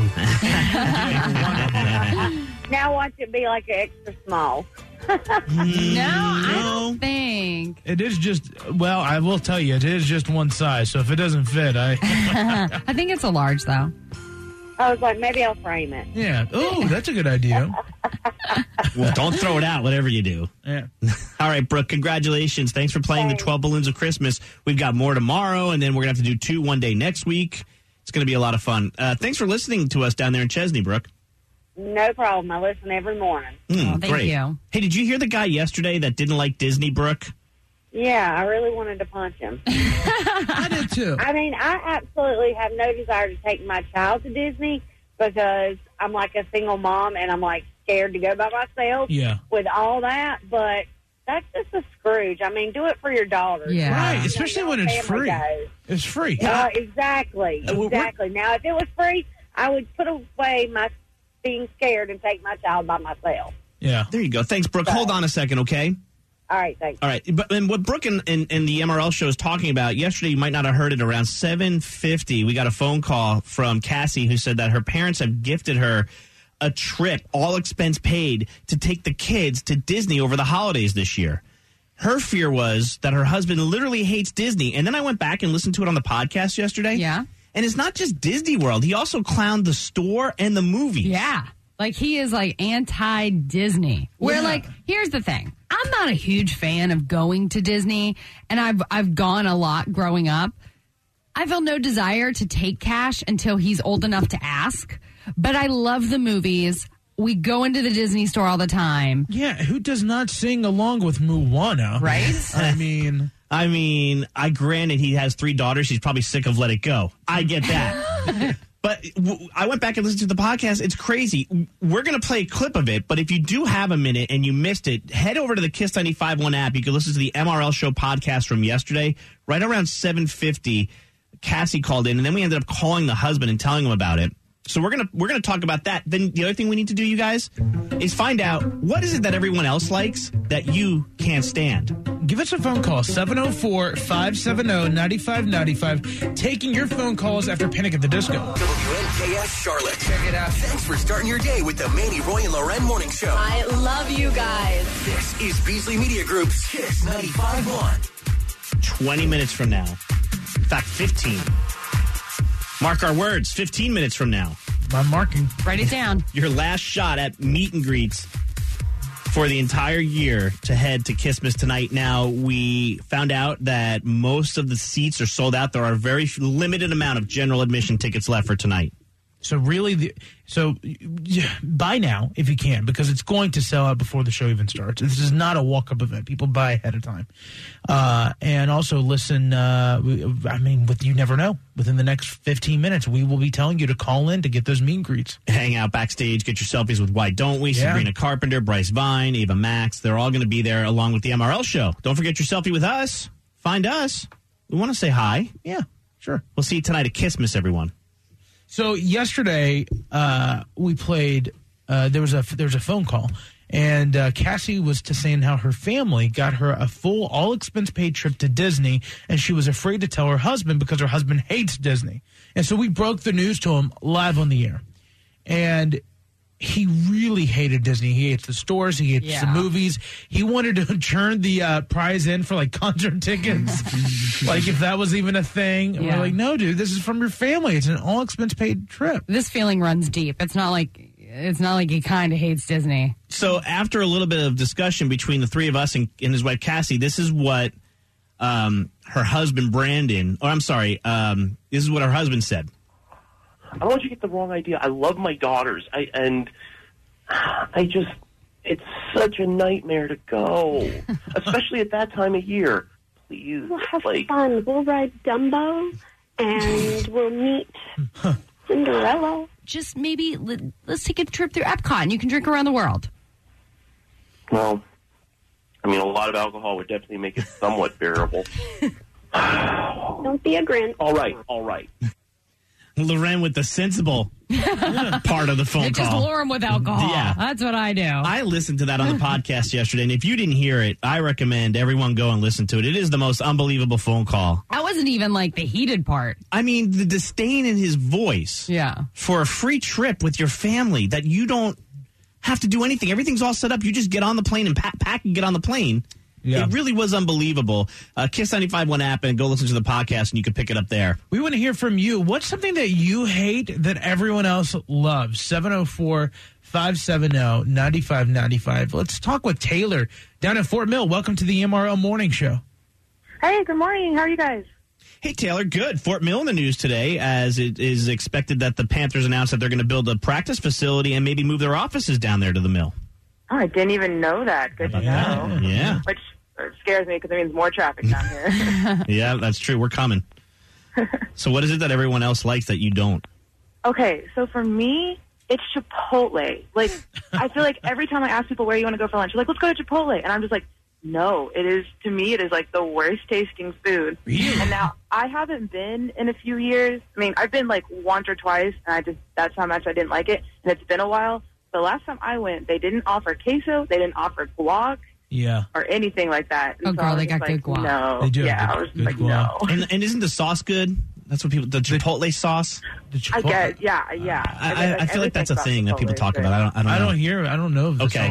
Speaker 11: Now watch it be like an extra small.
Speaker 3: No, I
Speaker 6: No.
Speaker 3: don't think.
Speaker 5: It is just, well, I will tell you, it is just one size. So if it doesn't fit, I,
Speaker 3: I think it's a large though.
Speaker 11: I was like, maybe I'll frame it.
Speaker 5: yeah. Oh, that's a good idea.
Speaker 6: Well, don't throw it out, whatever you do.
Speaker 5: Yeah.
Speaker 6: All right, Brooke, congratulations. Thanks for playing
Speaker 11: Thanks.
Speaker 6: the twelve Balloons of Christmas. We've got more tomorrow, and then we're going to have to do two one day next week. It's going to be a lot of fun. Uh, thanks for listening to us down there in Chesney, Brooke.
Speaker 11: No problem. I listen every morning.
Speaker 6: Mm,
Speaker 3: Oh, thank
Speaker 6: great.
Speaker 3: you.
Speaker 6: Hey, did you hear the guy yesterday that didn't like Disney, Brooke?
Speaker 11: Yeah, I really wanted to punch him.
Speaker 5: I did too.
Speaker 11: I mean, I absolutely have no desire to take my child to Disney because I'm like a single mom and I'm like scared to go by myself
Speaker 5: Yeah.
Speaker 11: with all that. But that's just a Scrooge. I mean, do it for your daughter.
Speaker 3: Yeah.
Speaker 5: Right, especially when it's free.
Speaker 11: Goes.
Speaker 5: It's free.
Speaker 11: Uh, exactly,
Speaker 6: Uh, we're-
Speaker 11: exactly. Now, if it was free, I would put away my being scared and take my child by myself.
Speaker 5: Yeah.
Speaker 6: There you go. Thanks, Brooke. Hold on a second, okay?
Speaker 11: All right, thanks.
Speaker 6: All right. But and what Brooke and, and, and the M R L show is talking about, yesterday you might not have heard it, around seven fifty, we got a phone call from Cassie who said that her parents have gifted her a trip, all expense paid, to take the kids to Disney over the holidays this year. Her fear was that her husband literally hates Disney. And then I went back and listened to it on the podcast yesterday.
Speaker 3: Yeah.
Speaker 6: And it's not just Disney World. He also clowned the store and the movies.
Speaker 3: Yeah. Like he is like anti-Disney. Where
Speaker 5: Yeah.
Speaker 3: like, here's the thing. I'm not a huge fan of going to Disney, and I've I've gone a lot growing up. I feel no desire to take Cash until he's old enough to ask, but I love the movies. We go into the Disney store all the time.
Speaker 5: Yeah, who does not sing along with Moana?
Speaker 3: Right?
Speaker 5: I mean...
Speaker 6: I mean, I granted he has three daughters. He's probably sick of Let It Go. I get that. But w- I went back and listened to the podcast. It's crazy. We're going to play a clip of it, but if you do have a minute and you missed it, head over to the Kiss ninety-five point one app. You can listen to the M R L Show podcast from yesterday. Right around seven fifty, Cassie called in, and then we ended up calling the husband and telling him about it. So we're gonna we're gonna talk about that. Then the other thing we need to do, you guys, is find out what is it that everyone else likes that you can't stand.
Speaker 5: Give us a phone call, seven oh four, five seven oh, nine five nine five. Taking your phone calls after Panic at the Disco.
Speaker 1: W N K S Charlotte. Check it out. Thanks for starting your day with the Manny, Roy, and Loren Morning Show.
Speaker 12: I love you guys.
Speaker 1: This is Beasley Media Group's Kiss ninety-five point one.
Speaker 6: twenty minutes from now. In fact, fifteen. Mark our words, fifteen minutes from now.
Speaker 5: I'm marking.
Speaker 3: Write it down.
Speaker 6: Your last shot at meet and greets for the entire year to head to Kissmas tonight. Now, we found out that most of the seats are sold out. There are a very limited amount of general admission tickets left for tonight.
Speaker 5: So really, the, so buy now if you can, because it's going to sell out before the show even starts. This is not a walk-up event. People buy ahead of time. Uh, and also listen, uh, I mean, with, you never know. Within the next fifteen minutes, we will be telling you to call in to get those meet and greets.
Speaker 6: Hang out backstage, get your selfies with Why Don't We,
Speaker 5: Yeah.
Speaker 6: Sabrina Carpenter, Bryce Vine, Ava Max. They're all going to be there along with the M R L Show. Don't forget your selfie with us. Find us. We want to say hi.
Speaker 5: Yeah, sure.
Speaker 6: We'll see you tonight at Kissmas, everyone.
Speaker 5: So yesterday uh, we played. Uh, there was a there was a phone call, and uh, Cassie was to saying how her family got her a full all expense paid trip to Disney, and she was afraid to tell her husband because her husband hates Disney. And so we broke the news to him live on the air, and he really hated Disney. He hates the stores. He hates
Speaker 3: Yeah.
Speaker 5: the movies. He wanted to turn the uh, prize in for like concert tickets, like if that was even a thing. And
Speaker 3: Yeah.
Speaker 5: we're like, no, dude, this is from your family. It's an all expense paid trip.
Speaker 3: This feeling runs deep. It's not like it's not like he kind of hates Disney.
Speaker 6: So after a little bit of discussion between the three of us and, and his wife, Cassie, this is what um, her husband, Brandon, or I'm sorry, um, this is what her husband said.
Speaker 13: I don't want you to get the wrong idea. I love my daughters, I, and I just, it's such a nightmare to go, especially at that time of year. Please,
Speaker 7: We'll have
Speaker 13: like,
Speaker 7: fun. We'll ride Dumbo, and we'll meet Cinderella.
Speaker 3: Just maybe let, let's take a trip through Epcot and you can drink around the world.
Speaker 13: well, I mean, a lot of alcohol would definitely make it somewhat bearable.
Speaker 7: Don't be a Grinch.
Speaker 13: All right, all right.
Speaker 6: Loren with the sensible part of the phone
Speaker 3: It
Speaker 6: call.
Speaker 3: just lure him with alcohol.
Speaker 6: Yeah.
Speaker 3: That's what I do.
Speaker 6: I listened to that on the podcast yesterday, and if you didn't hear it, I recommend everyone go and listen to it. It is the most unbelievable phone call.
Speaker 3: That wasn't even like the heated part.
Speaker 6: I mean, the disdain in his voice
Speaker 3: Yeah.
Speaker 6: for a free trip with your family that you don't have to do anything. Everything's all set up. You just get on the plane and pack, pack and get on the plane.
Speaker 5: Yeah.
Speaker 6: It really was unbelievable. Uh, Kiss ninety-five point one app and go listen to the podcast, and you can pick it up there.
Speaker 5: We want to hear from you. What's something that you hate that everyone else loves? seven oh four, five seven oh, nine five nine five. Let's talk with Taylor down in Fort Mill. Welcome to the M R L Morning Show.
Speaker 14: Hey, good morning. How are you guys?
Speaker 6: Hey, Taylor, good. Fort Mill in the news today, as it is expected that the Panthers announced that they're going to build a practice facility and maybe move their offices down there to the mill.
Speaker 14: Oh, I didn't even know that. Good to
Speaker 6: Yeah,
Speaker 14: know.
Speaker 6: yeah.
Speaker 14: Which scares me because it means more traffic down here.
Speaker 6: Yeah, that's true. We're coming. So what is it that everyone else likes that you don't?
Speaker 14: Okay, so for me, it's Chipotle. Like, I feel like every time I ask people where you want to go for lunch, they're like, let's go to Chipotle. And I'm just like, no, it is, to me, it is like the worst tasting food.
Speaker 5: Really?
Speaker 14: And now, I haven't been in a few years. I mean, I've been like once or twice, and I just, that's how much I didn't like it. And it's been a while. The last time I went, they didn't offer queso, they didn't offer guac,
Speaker 5: Yeah.
Speaker 14: or anything like that. And
Speaker 3: Oh,
Speaker 14: so
Speaker 3: girl,
Speaker 14: I was
Speaker 3: they
Speaker 14: just
Speaker 3: got
Speaker 14: like,
Speaker 3: good guac.
Speaker 14: No.
Speaker 5: They do have
Speaker 14: Yeah,
Speaker 5: good-
Speaker 14: I was
Speaker 5: good
Speaker 14: like,
Speaker 5: guac.
Speaker 14: no.
Speaker 6: And, and isn't the sauce good? That's what people, the Chipotle sauce?
Speaker 5: The
Speaker 14: I
Speaker 5: Chipotle-
Speaker 14: guess, yeah, yeah.
Speaker 6: I, I, I feel like that's a thing that people talk about. I don't, I don't know.
Speaker 5: I don't hear. I don't know. Of the
Speaker 6: Okay.
Speaker 5: sauce.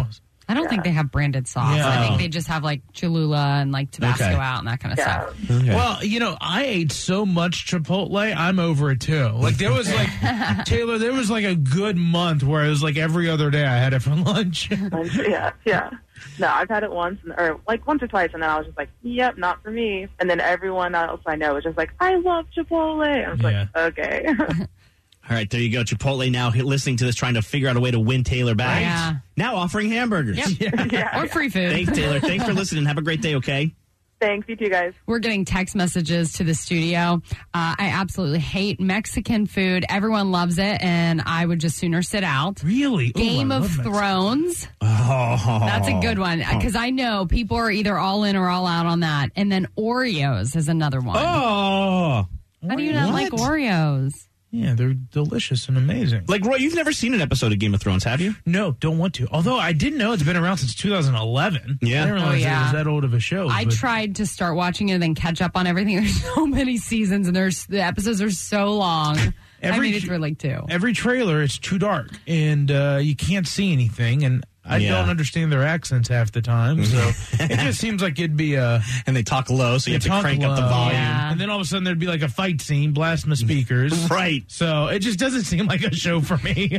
Speaker 3: I don't think they have branded sauce.
Speaker 5: Yeah.
Speaker 3: I
Speaker 5: Oh.
Speaker 3: think they just have like Cholula and like Tabasco
Speaker 5: Okay.
Speaker 3: out and that kind of
Speaker 14: Yeah.
Speaker 3: stuff.
Speaker 5: Well, you know, I ate so much Chipotle, I'm over it too. Like there was like Taylor, there was like a good month where it was like every other day I had it for lunch.
Speaker 14: yeah, yeah. No, I've had it once, and, or like once or twice, and then I was just like, "Yep, not for me." And then everyone else I know is just like, "I love Chipotle." I was
Speaker 6: Yeah.
Speaker 14: like, "Okay."
Speaker 6: All right, there you go. Chipotle now listening to this, trying to figure out a way to win Taylor back.
Speaker 3: Yeah.
Speaker 6: Now offering hamburgers.
Speaker 3: Yep. Or free food.
Speaker 6: Thanks, Taylor. Thanks for listening. Have a great day, okay?
Speaker 14: Thanks, you too, guys.
Speaker 3: We're getting text messages to the studio. Uh, I absolutely hate Mexican food. Everyone loves it, and I would just sooner sit out.
Speaker 5: Really? Ooh,
Speaker 3: Game
Speaker 5: I
Speaker 3: of
Speaker 5: love Mexican.
Speaker 3: Thrones.
Speaker 6: Oh.
Speaker 3: That's a good one because I know people are either all in or all out on that. And then Oreos is another one.
Speaker 6: Oh.
Speaker 3: How do you not like Oreos?
Speaker 5: Yeah, they're delicious and amazing.
Speaker 6: Like, Roy, you've never seen an episode of Game of Thrones, have you?
Speaker 5: No, don't want to. Although I didn't know it's been around since two thousand eleven.
Speaker 6: Yeah.
Speaker 5: I didn't realize
Speaker 3: Oh, yeah.
Speaker 5: it was that old of a show.
Speaker 3: I
Speaker 5: but-
Speaker 3: tried to start watching it and then catch up on everything. There's so many seasons and there's the episodes are so long. I
Speaker 5: Every-
Speaker 3: needed to like two.
Speaker 5: Every trailer, it's too dark, and uh, you can't see anything, and I
Speaker 6: Yeah.
Speaker 5: don't understand their accents half the time, so it just seems like it'd be a...
Speaker 6: And they talk low, so you have
Speaker 5: They
Speaker 6: to
Speaker 5: talk
Speaker 6: crank up the
Speaker 5: low,
Speaker 6: volume.
Speaker 3: Yeah.
Speaker 5: And then all of a sudden there'd be like a fight scene, blasting the speakers.
Speaker 6: Right.
Speaker 5: So it just doesn't seem like a show for me.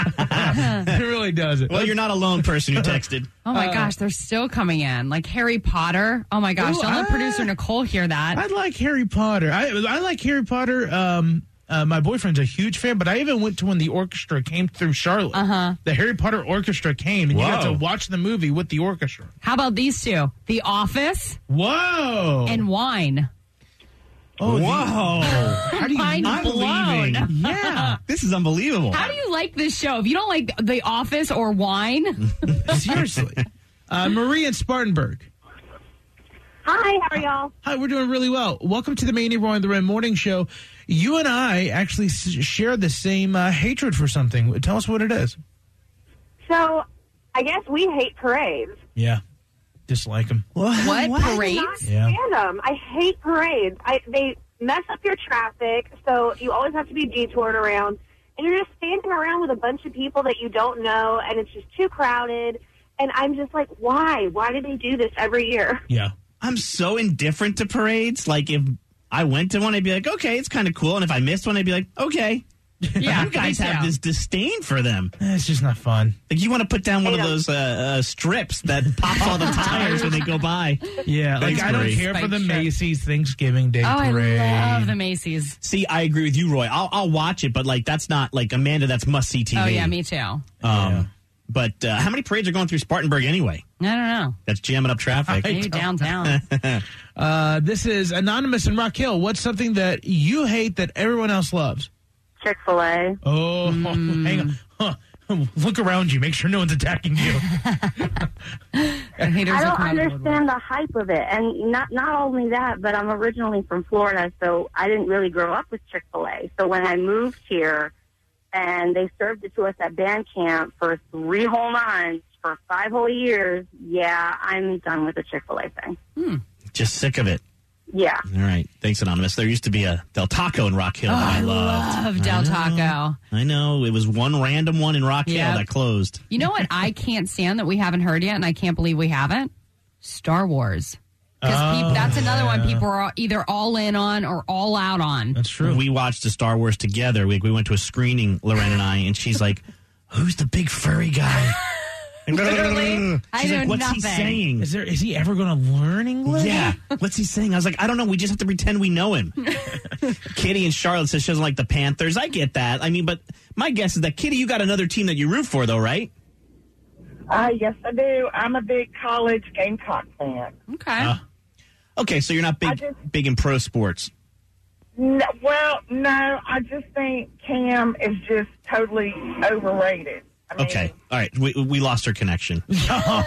Speaker 5: It really doesn't.
Speaker 6: Well, you're not a lone person who texted.
Speaker 3: Oh my gosh, they're still coming in. Like Harry Potter. Oh my gosh,
Speaker 5: Ooh,
Speaker 3: don't let
Speaker 5: ah.
Speaker 3: producer Nicole hear that.
Speaker 5: I like Harry Potter. I I like Harry Potter. Um, uh, my boyfriend's a huge fan, but I even went to when the orchestra came through Charlotte.
Speaker 3: Uh-huh.
Speaker 5: The Harry Potter orchestra came, and you got
Speaker 6: Whoa.
Speaker 5: to watch the movie with the orchestra.
Speaker 3: How about these two? The Office
Speaker 5: Whoa!
Speaker 3: and Wine.
Speaker 5: oh, the-
Speaker 6: Whoa.
Speaker 5: how do you
Speaker 3: Mind
Speaker 5: not
Speaker 3: blown.
Speaker 5: believing? Yeah,
Speaker 6: This is unbelievable.
Speaker 3: How do you like this show? If you don't like The Office or Wine,
Speaker 5: seriously. Uh, Marie in Spartanburg.
Speaker 7: Hi, how are y'all?
Speaker 5: Hi, we're doing really well. Welcome to the Manny Roy and the Red Morning Show. You and I actually s- share the same uh, hatred for something. Tell us what it is.
Speaker 7: So, I guess we hate parades.
Speaker 5: Yeah, dislike them.
Speaker 3: what,
Speaker 7: I do
Speaker 3: parades?
Speaker 7: not
Speaker 5: Yeah.
Speaker 7: stand them. I hate parades. I, they mess up your traffic, so you always have to be detoured around. And you're just standing around with a bunch of people that you don't know, and it's just too crowded. And I'm just like, why? Why do they do this every year?
Speaker 5: Yeah.
Speaker 6: I'm so indifferent to parades. Like, if I went to one, I'd be like, okay, it's kind of cool. And if I missed one, I'd be like, okay.
Speaker 3: Yeah,
Speaker 6: You guys
Speaker 3: me
Speaker 6: have
Speaker 3: too.
Speaker 6: this disdain for them.
Speaker 5: Eh, It's just not fun.
Speaker 6: Like, you want to put down one
Speaker 7: I
Speaker 6: of
Speaker 7: know.
Speaker 6: those uh, uh, strips that pops all the tires when they go by.
Speaker 5: Yeah, like
Speaker 6: Thanks,
Speaker 5: I don't
Speaker 6: Marie.
Speaker 5: care for the
Speaker 3: Spike strip.
Speaker 5: Macy's Thanksgiving Day
Speaker 3: Oh,
Speaker 5: parade.
Speaker 3: I love the Macy's.
Speaker 6: See, I agree with you, Roy. I'll, I'll watch it, but, like, that's not, like, Amanda, that's must-see T V.
Speaker 3: Oh yeah, me too.
Speaker 6: Um,
Speaker 5: Yeah.
Speaker 6: But uh, how many parades are going through Spartanburg anyway?
Speaker 3: I don't know.
Speaker 6: That's jamming up traffic.
Speaker 3: You downtown.
Speaker 5: Uh, this is Anonymous in Rock Hill. What's something that you hate that everyone else loves?
Speaker 14: Chick-fil-A.
Speaker 5: Oh, hang on. Huh. Look around you. Make sure no one's attacking you.
Speaker 3: The haters
Speaker 15: I
Speaker 3: will
Speaker 15: don't
Speaker 3: come out of the woodwork.
Speaker 15: understand the hype of it, and not not only that, but I'm originally from Florida, so I didn't really grow up with Chick-fil-A. So when I moved here, and they served it to us at band camp for three whole months for five whole years, yeah, I'm done with the Chick-fil-A thing.
Speaker 6: Just sick of it.
Speaker 15: Yeah.
Speaker 6: All right. Thanks, Anonymous. There used to be a Del Taco in Rock Hill
Speaker 3: Oh,
Speaker 6: that I
Speaker 3: I
Speaker 6: loved.
Speaker 3: love Del Taco.
Speaker 6: I know. It was one random one in Rock
Speaker 3: Yep.
Speaker 6: Hill that closed.
Speaker 3: You know what I can't stand that we haven't heard yet, and I can't believe we haven't? Star Wars. Because
Speaker 5: Oh,
Speaker 3: that's another one
Speaker 5: yeah.
Speaker 3: people are either all in on or all out on.
Speaker 5: That's true.
Speaker 6: We watched the Star Wars together. We, we went to a screening, Lorraine and I, and she's like, who's the big furry guy?
Speaker 3: Literally, I
Speaker 6: She's
Speaker 3: know
Speaker 6: like, what's
Speaker 3: nothing.
Speaker 6: he saying?
Speaker 5: Is there? Is he ever going to learn English?
Speaker 6: Yeah. What's he saying? I was like, I don't know. We just have to pretend we know him. Kitty and Charlotte says she doesn't like the Panthers. I get that. I mean, but my guess is that, Kitty, you got another team that you root for, though, right?
Speaker 16: Uh, yes, I do. I'm a big college Gamecock fan.
Speaker 3: Okay.
Speaker 6: Uh, okay, so you're not big,
Speaker 16: just-
Speaker 6: big in pro sports.
Speaker 16: No, well, no, I just think Cam is just totally overrated. I mean,
Speaker 6: Okay. All right. We, we lost her connection.
Speaker 5: She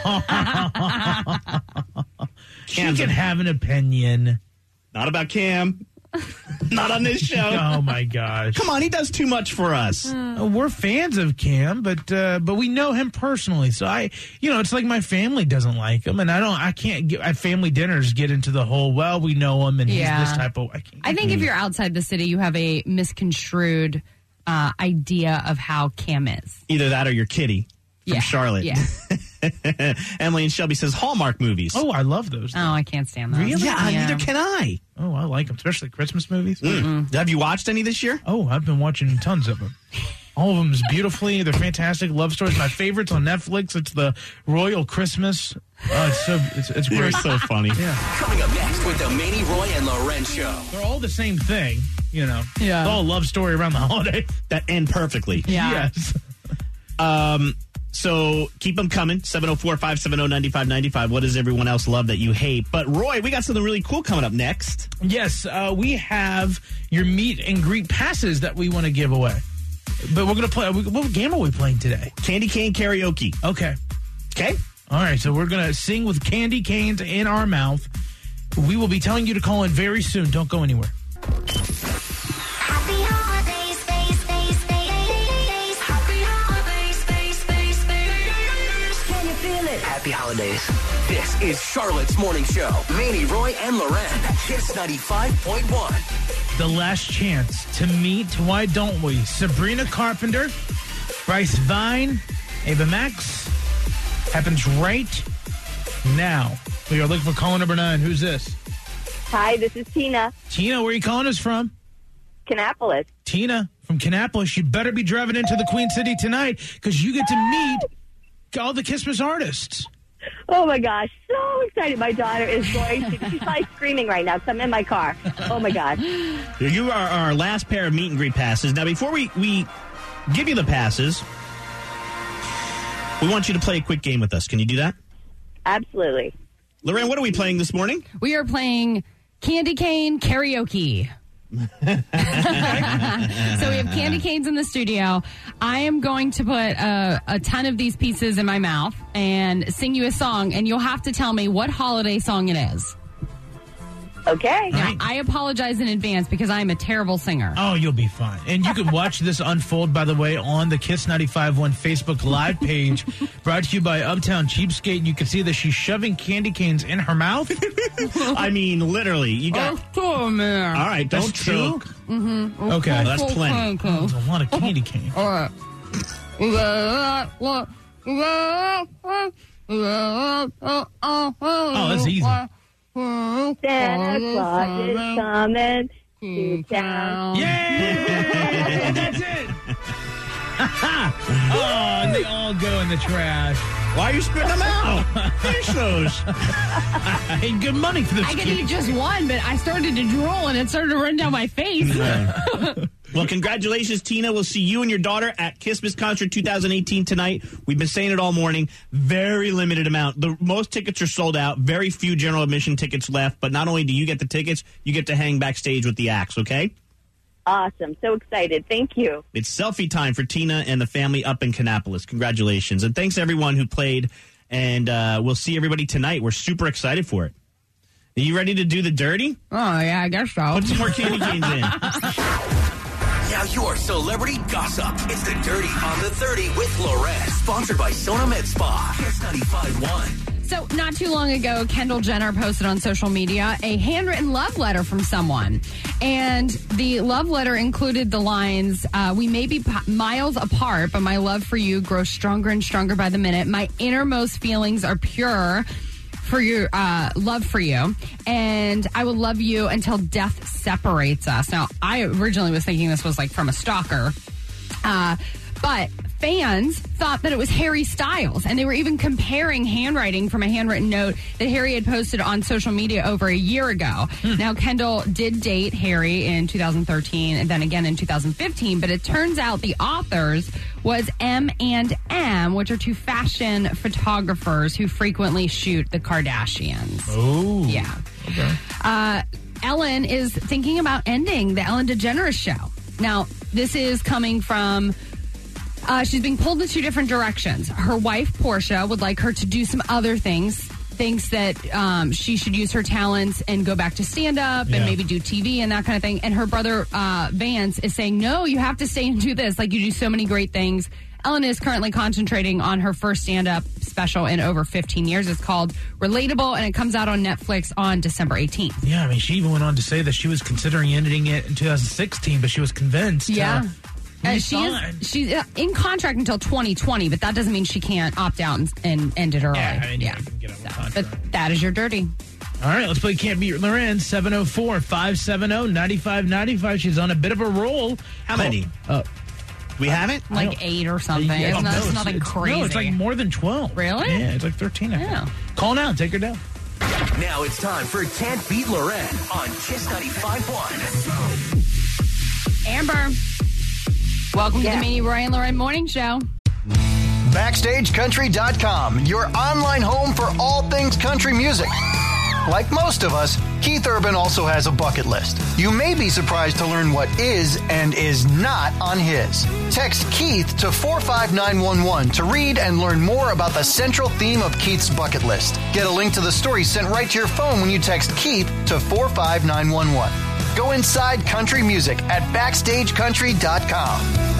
Speaker 5: can have an opinion.
Speaker 6: Not about Cam. Not on this show.
Speaker 5: Oh my gosh!
Speaker 6: Come on, he does too much for us.
Speaker 5: Uh, we're fans of Cam, but uh, but we know him personally. So I, you know, it's like my family doesn't like him, and I don't. I can't get at family dinners get into the whole. Well, we know him, and
Speaker 3: Yeah.
Speaker 5: he's this type of. I, can't
Speaker 3: I think if you're outside the city, you have a misconstrued uh, idea of how Cam is.
Speaker 6: Either that or your Kitty from
Speaker 3: Yeah.
Speaker 6: Charlotte.
Speaker 3: Yeah.
Speaker 6: Emily and Shelby says Hallmark movies.
Speaker 5: Oh, I love those.
Speaker 3: Oh, I can't stand those.
Speaker 5: Really?
Speaker 6: Yeah, neither can I.
Speaker 5: Oh, I like them, especially Christmas movies.
Speaker 6: Mm. Have you watched any this year?
Speaker 5: Oh, I've been watching tons of them. All of them is beautifully. They're fantastic love stories. My favorites on Netflix. It's the Royal Christmas. Oh, it's so it's, it's
Speaker 6: You're
Speaker 5: great.
Speaker 6: so funny.
Speaker 5: Yeah.
Speaker 1: Coming up next with the Manny, Roy, and Loren Show.
Speaker 5: They're all the same thing, you know.
Speaker 3: Yeah.
Speaker 5: It's all a love story around the holiday.
Speaker 6: That end perfectly.
Speaker 3: Yeah.
Speaker 5: Yes.
Speaker 6: Um. So keep them coming. seven oh four, five seven oh, nine five nine five. What does everyone else love that you hate? But Roy, we got something really cool coming up next.
Speaker 5: Yes, uh, we have your meet and greet passes that we want to give away. But we're going to play. What game are we playing today?
Speaker 6: Candy cane karaoke.
Speaker 5: Okay.
Speaker 6: Okay.
Speaker 5: All right. So we're going to sing with candy canes in our mouth. We will be telling you to call in very soon. Don't go anywhere.
Speaker 9: Happy holidays, space, space, space. Happy holidays, space, space, space. Can you feel it?
Speaker 1: Happy holidays. This is Charlotte's Morning Show. Manny, Roy, and Loren. Kiss ninety-five point one.
Speaker 5: The last chance to meet, why don't we? Sabrina Carpenter, Bryce Vine, Ava Max. Happens right now. We are looking for caller number nine. Who's this?
Speaker 15: Hi, this is Tina,
Speaker 5: Tina, where are you calling us from?
Speaker 15: Kannapolis.
Speaker 5: Tina from Kannapolis. You better be driving into the Queen City tonight because you get to meet all the Christmas artists.
Speaker 15: Oh my gosh, so excited. My daughter is going to, she's probably screaming right now because I'm in my car. Oh my God.
Speaker 6: You are our last pair of meet and greet passes. Now, before we, we give you the passes, we want you to play a quick game with us. Can you do that?
Speaker 15: Absolutely.
Speaker 6: Loren, what are we playing this morning?
Speaker 3: We are playing candy cane karaoke. So we have candy canes in the studio. I am going to put a, a ton of these pieces in my mouth and sing you a song, and you'll have to tell me what holiday song it is.
Speaker 15: Okay.
Speaker 3: Now, right. I apologize in advance because I am a terrible singer.
Speaker 5: Oh, you'll be fine. And you can watch this unfold, by the way, on the Kiss ninety-five point one Facebook Live page, brought to you by Uptown Cheapskate. You can see that she's shoving candy canes in her mouth.
Speaker 6: I mean, literally. You got.
Speaker 3: Oh, man.
Speaker 6: All right, don't
Speaker 5: That's true?
Speaker 6: choke.
Speaker 3: Mm-hmm.
Speaker 5: Okay.
Speaker 6: Oh, that's plenty.
Speaker 5: That's a lot of candy cane.
Speaker 3: All right.
Speaker 5: Oh, that's easy.
Speaker 15: Santa Claus is coming to town.
Speaker 5: Yeah! That's it! Oh, and they all go in the trash.
Speaker 6: Why are you spitting them out? Finish those.
Speaker 5: I paid good money for this
Speaker 3: I could
Speaker 5: kid.
Speaker 3: eat just one, but I started to drool and it started to run down my face.
Speaker 6: Well, congratulations, Tina. We'll see you and your daughter at Christmas Concert twenty eighteen tonight. We've been saying it all morning. Very limited amount. The most tickets are sold out. Very few general admission tickets left. But not only do you get the tickets, you get to hang backstage with the acts, okay?
Speaker 15: Awesome. So excited. Thank you.
Speaker 6: It's selfie time for Tina and the family up in Kannapolis. Congratulations. And thanks, everyone who played. And uh, we'll see everybody tonight. We're super excited for it. Are you ready to do the dirty?
Speaker 3: Oh, yeah, I guess so.
Speaker 6: Put some more candy canes in.
Speaker 1: Now your celebrity gossip. It's the Dirty on the thirty with Loren. Sponsored by Sona Med Spa. Kiss ninety-five point one.
Speaker 3: So, not too long ago, Kendall Jenner posted on social media a handwritten love letter from someone. And the love letter included the lines, uh, we may be p- miles apart, but my love for you grows stronger and stronger by the minute. My innermost feelings are pure for your uh, love for you, and I will love you until death separates us. Now, I originally was thinking this was like from a stalker, uh, but fans thought that it was Harry Styles, and they were even comparing handwriting from a handwritten note that Harry had posted on social media over a year ago. Hmm. Now, Kendall did date Harry in two thousand thirteen and then again in two thousand fifteen, but it turns out the authors was M and M, which are two fashion photographers who frequently shoot the Kardashians.
Speaker 5: Oh.
Speaker 3: Yeah.
Speaker 5: Okay.
Speaker 3: Uh, Ellen is thinking about ending the Ellen DeGeneres show. Now, this is coming from... Uh, she's being pulled in two different directions. Her wife, Portia, would like her to do some other things, thinks that um, she should use her talents and go back to stand-up
Speaker 5: Yeah.
Speaker 3: and maybe do T V and that kind of thing. And her brother, uh, Vance, is saying, no, you have to stay and do this. Like, you do so many great things. Ellen is currently concentrating on her first stand-up special in over fifteen years. It's called Relatable, and it comes out on Netflix on December eighteenth.
Speaker 5: Yeah, I mean, she even went on to say that she was considering ending it in two thousand sixteen, but she was convinced.
Speaker 3: Yeah.
Speaker 5: Uh,
Speaker 3: Uh,
Speaker 5: He's
Speaker 3: she
Speaker 5: fine.
Speaker 3: is she's uh, in contract until twenty twenty, but that doesn't mean she can't opt out and, and end it early.
Speaker 5: Yeah, I mean, yeah. You can get out of
Speaker 3: So,
Speaker 5: contract.
Speaker 3: but that is your dirty.
Speaker 5: All right, let's play Can't Beat Loren. seven oh four, five seven oh, nine five nine five. She's on a bit of a roll.
Speaker 6: How many?
Speaker 5: Uh,
Speaker 6: we have it?
Speaker 3: Like eight or something.
Speaker 5: Yeah,
Speaker 3: it's, not,
Speaker 5: no,
Speaker 3: it's nothing
Speaker 5: it's-
Speaker 3: crazy.
Speaker 5: No, it's like more than twelve.
Speaker 3: Really?
Speaker 5: Yeah, it's like thirteen, I
Speaker 3: Yeah.
Speaker 5: think. Call now. Take her down.
Speaker 1: Now it's time for Can't Beat Loren on Kiss ninety-five point one.
Speaker 3: Amber, welcome to the Mini Roy and Lauren Morning Show.
Speaker 17: Backstage Country dot com, your online home for all things country music. Like most of us, Keith Urban also has a bucket list. You may be surprised to learn what is and is not on his. Text Keith to four five nine one one to read and learn more about the central theme of Keith's bucket list. Get a link to the story sent right to your phone when you text Keith to four five nine one one. Go inside country music at backstage country dot com.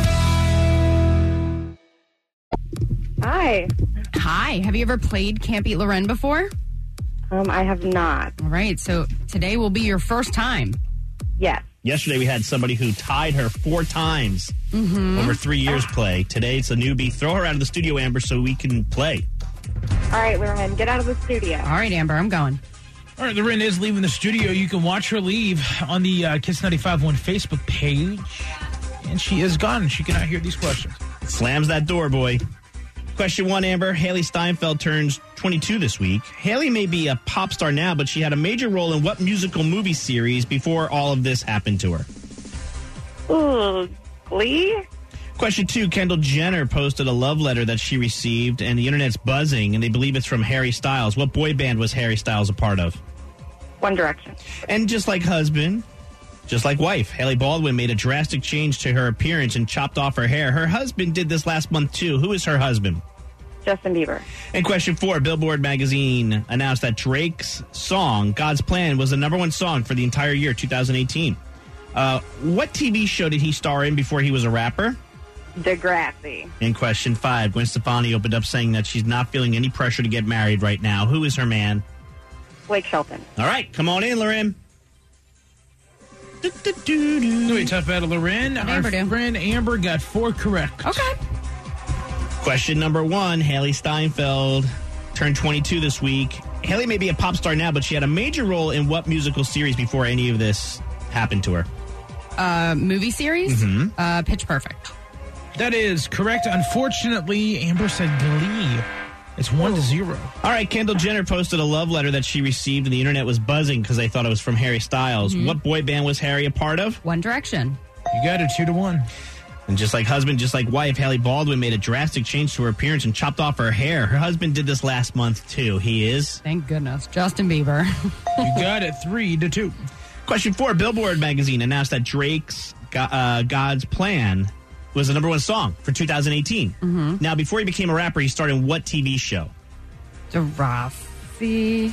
Speaker 3: Hi. Hi. Have you ever played Can't Beat Loren before?
Speaker 18: Um, I have not.
Speaker 3: All right. So today will be your first time.
Speaker 18: Yes.
Speaker 6: Yesterday we had somebody who tied her four times
Speaker 3: Mm-hmm.
Speaker 6: over three years play. Today it's a newbie. Throw her out of the studio, Amber, so we can play.
Speaker 18: All right, Loren, get out of the studio.
Speaker 3: All right, Amber, I'm going.
Speaker 5: All right, Loren is leaving the studio. You can watch her leave on the uh, Kiss ninety-five point one Facebook page. And she is gone. She cannot hear these questions.
Speaker 6: Slams that door, boy. Question one, Amber. Haley Steinfeld turns twenty-two this week. Haley may be a pop star now, but she had a major role in what musical movie series before all of this happened to her?
Speaker 18: Ooh, Glee?
Speaker 6: Question two, Kendall Jenner posted a love letter that she received, and the internet's buzzing, and they believe it's from Harry Styles. What boy band was Harry Styles a part of?
Speaker 18: One Direction.
Speaker 6: And just like husband, just like wife, Haley Baldwin made a drastic change to her appearance and chopped off her hair. Her husband did this last month, too. Who is her husband?
Speaker 18: Justin Bieber.
Speaker 6: And question four, Billboard magazine announced that Drake's song, God's Plan, was the number one song for the entire year, two thousand eighteen. Uh, what T V show did he star in before he was a rapper?
Speaker 18: Degrassi.
Speaker 6: In question five, Gwen Stefani opened up saying that she's not feeling any pressure to get married right now. Who is her man?
Speaker 18: Blake Shelton.
Speaker 6: All right, come on in, Loren.
Speaker 5: Wait, tough battle, Loren. Our friend Amber got four correct.
Speaker 3: Okay.
Speaker 6: Question number one, Haley Steinfeld turned twenty-two this week. Haley may be a pop star now, but she had a major role in what musical series before any of this happened to her?
Speaker 3: Uh, movie series?
Speaker 6: Mhm.
Speaker 3: Uh, Pitch Perfect.
Speaker 5: That is correct. Unfortunately, Amber said Glee. It's one to zero.
Speaker 6: All right, Kendall Jenner posted a love letter that she received, and the internet was buzzing because they thought it was from Harry Styles.
Speaker 3: Mhm.
Speaker 6: What boy band was Harry a part of?
Speaker 3: One Direction.
Speaker 5: You got it, two to one.
Speaker 6: And just like husband, just like wife, Haley Baldwin made a drastic change to her appearance and chopped off her hair. Her husband did this last month, too. He is?
Speaker 3: Thank goodness. Justin Bieber.
Speaker 5: You got it, three to two.
Speaker 6: Question four, Billboard magazine announced that Drake's Go- uh, God's Plan was the number one song for two thousand eighteen.
Speaker 3: Mhm.
Speaker 6: Now, before he became a rapper, he starred in what T V show?
Speaker 3: Degrassi.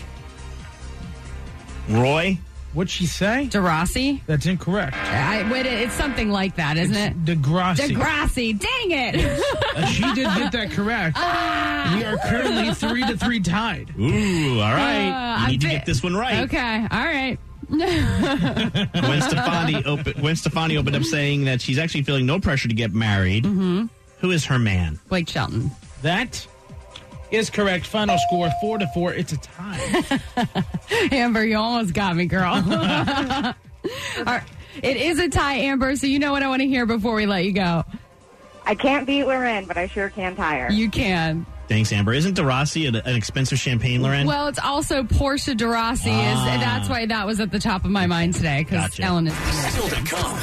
Speaker 6: Roy?
Speaker 5: What'd she say?
Speaker 3: Degrassi.
Speaker 5: That's incorrect.
Speaker 3: I, wait, it's something like that, isn't
Speaker 5: It's
Speaker 3: it?
Speaker 5: Degrassi.
Speaker 3: Degrassi. Dang it.
Speaker 5: Uh, she did get that correct.
Speaker 3: Ah.
Speaker 5: We are currently three to three tied.
Speaker 6: Ooh, all right.
Speaker 3: Uh,
Speaker 6: you
Speaker 3: I
Speaker 6: need to
Speaker 3: bet-
Speaker 6: get this one right.
Speaker 3: Okay. All right.
Speaker 6: Gwen Stefani, open, Gwen Stefani opened up saying that she's actually feeling no pressure to get married.
Speaker 3: Mm-hmm.
Speaker 6: Who is her man?
Speaker 3: Blake Shelton.
Speaker 5: That is correct. Final score, four to four. It's a tie.
Speaker 3: Amber, you almost got me, girl. All right. It is a tie, Amber, so you know what I want to hear before we let you go.
Speaker 18: I can't beat Loren, but I sure can tie her.
Speaker 3: You can.
Speaker 6: Thanks, Amber. Isn't Degrassi an, an expensive champagne, Loren?
Speaker 3: Well, it's also Portia de Rossi, is,
Speaker 6: Ah.
Speaker 3: and that's why that was at the top of my mind today, because
Speaker 6: Gotcha.
Speaker 3: Ellen is.
Speaker 1: Still to come.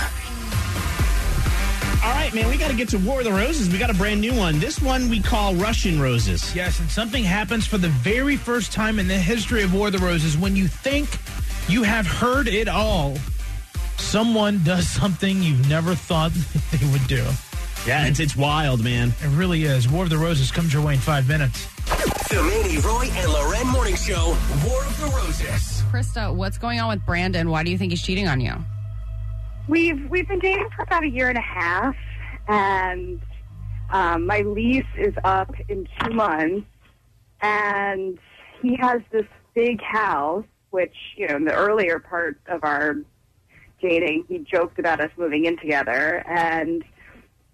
Speaker 6: All right, man, we got to get to War of the Roses. We got a brand new one. This one we call Russian Roses.
Speaker 5: Yes, and something happens for the very first time in the history of War of the Roses. When you think you have heard it all, someone does something you've never thought they would do.
Speaker 6: Yeah, it's it's wild, man.
Speaker 5: It really is. War of the Roses comes your way in five minutes.
Speaker 1: The Manny Roy and Loren Morning Show, War of the Roses.
Speaker 3: Krista, what's going on with Brandon? Why do you think he's cheating on you?
Speaker 14: We've we've been dating for about a year and a half, and um, my lease is up in two months. And he has this big house, which, you know, in the earlier part of our dating, he joked about us moving in together. And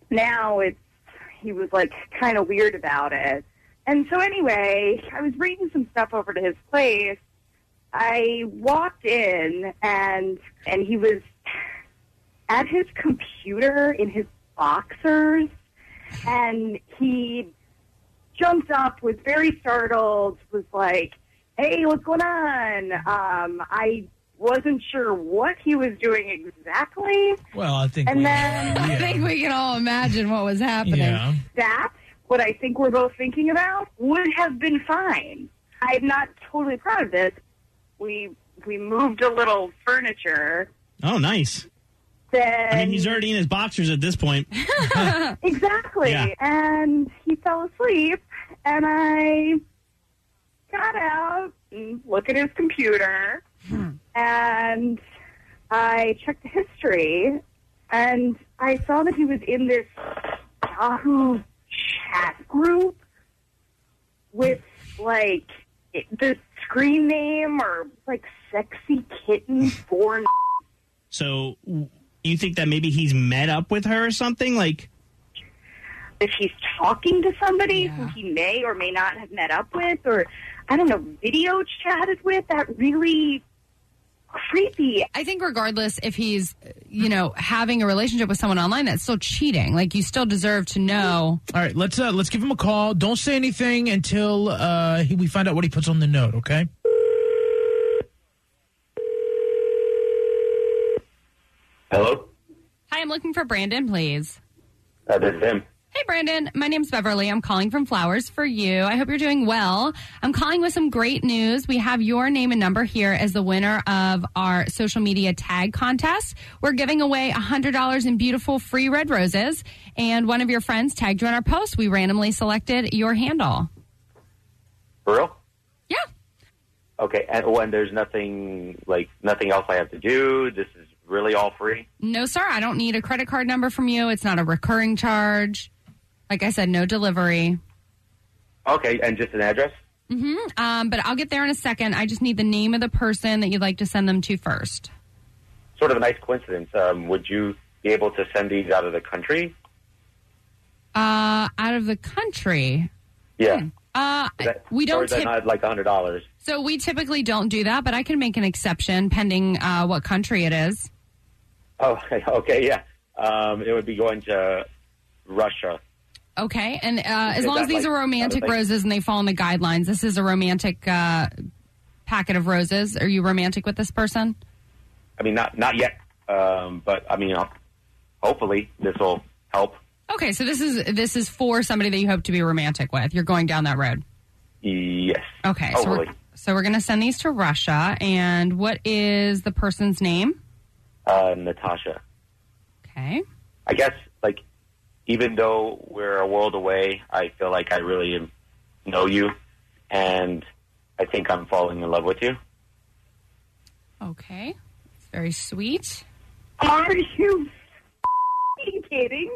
Speaker 14: now it's he was like kind of weird about it. And so anyway, I was bringing some stuff over to his place. I walked in and and he was at his computer in his boxers, and he jumped up, was very startled, was like, "Hey, what's going on?" Um, I wasn't sure what he was doing exactly.
Speaker 5: Well, I think
Speaker 14: and
Speaker 5: we,
Speaker 14: then
Speaker 3: I think we can all imagine what was happening.
Speaker 5: Yeah.
Speaker 14: that, what I think we're both thinking about, would have been fine. I'm not totally proud of this. We we moved a little furniture.
Speaker 6: Oh, nice.
Speaker 14: Then
Speaker 6: I mean, he's already in his boxers at this point.
Speaker 14: exactly.
Speaker 6: Yeah.
Speaker 14: And he fell asleep, and I got out and looked at his computer, and I checked the history, and I saw that he was in this Yahoo chat group with, like, it, the screen name or, like, Sexy Kitten four.
Speaker 6: So you think that maybe he's met up with her or something? Like,
Speaker 14: if he's talking to somebody who he may or may not have met up with, or, I don't know, video chatted with, that really creepy.
Speaker 3: I think regardless if he's, you know, having a relationship with someone online, that's still cheating. Like, you still deserve to know.
Speaker 5: All right, let's uh, let's give him a call. Don't say anything until uh, he, we find out what he puts on the note, okay?
Speaker 13: Hello?
Speaker 3: Hi, I'm looking for Brandon, please.
Speaker 13: Uh, this is him.
Speaker 3: Hey, Brandon. My name's Beverly. I'm calling from Flowers for You. I hope you're doing well. I'm calling with some great news. We have your name and number here as the winner of our social media tag contest. We're giving away one hundred dollars in beautiful free red roses, and one of your friends tagged you on our post. We randomly selected your handle.
Speaker 13: For real?
Speaker 3: Yeah.
Speaker 13: Okay, and when there's nothing, like, nothing else I have to do, this is really all free?
Speaker 3: No, sir. I don't need a credit card number from you. It's not a recurring charge. Like I said, no delivery.
Speaker 13: Okay, and just an address?
Speaker 3: Mm-hmm. Um, but I'll get there in a second. I just need the name of the person that you'd like to send them to first.
Speaker 13: Sort of a nice coincidence. Um, would you be able to send these out of the country?
Speaker 3: Uh, out of the country?
Speaker 13: Yeah.
Speaker 3: Uh,
Speaker 13: Is that,
Speaker 3: we don't
Speaker 13: Or is that
Speaker 3: tip-
Speaker 13: not like one hundred dollars?
Speaker 3: So we typically don't do that, but I can make an exception pending uh, what country it is.
Speaker 13: Oh, okay, okay, yeah. Um, it would be going to Russia.
Speaker 3: Okay, and uh, as
Speaker 13: Is
Speaker 3: long
Speaker 13: that
Speaker 3: as these
Speaker 13: like
Speaker 3: are romantic
Speaker 13: another thing?
Speaker 3: roses and they fall in the guidelines, this is a romantic uh, packet of roses. Are you romantic with this person?
Speaker 13: I mean, not not yet, um, but I mean, uh, hopefully this will help.
Speaker 3: Okay, so this is this is for somebody that you hope to be romantic with. You're going down that road.
Speaker 13: Yes.
Speaker 3: Okay, so we're,
Speaker 13: Hopefully.
Speaker 3: so we're going to send these to Russia. And what is the person's name?
Speaker 13: Uh, Natasha.
Speaker 3: Okay.
Speaker 13: I guess, like, even though we're a world away, I feel like I really am, know you, and I think I'm falling in love with you.
Speaker 3: Okay. It's very sweet.
Speaker 14: Are you f***ing kidding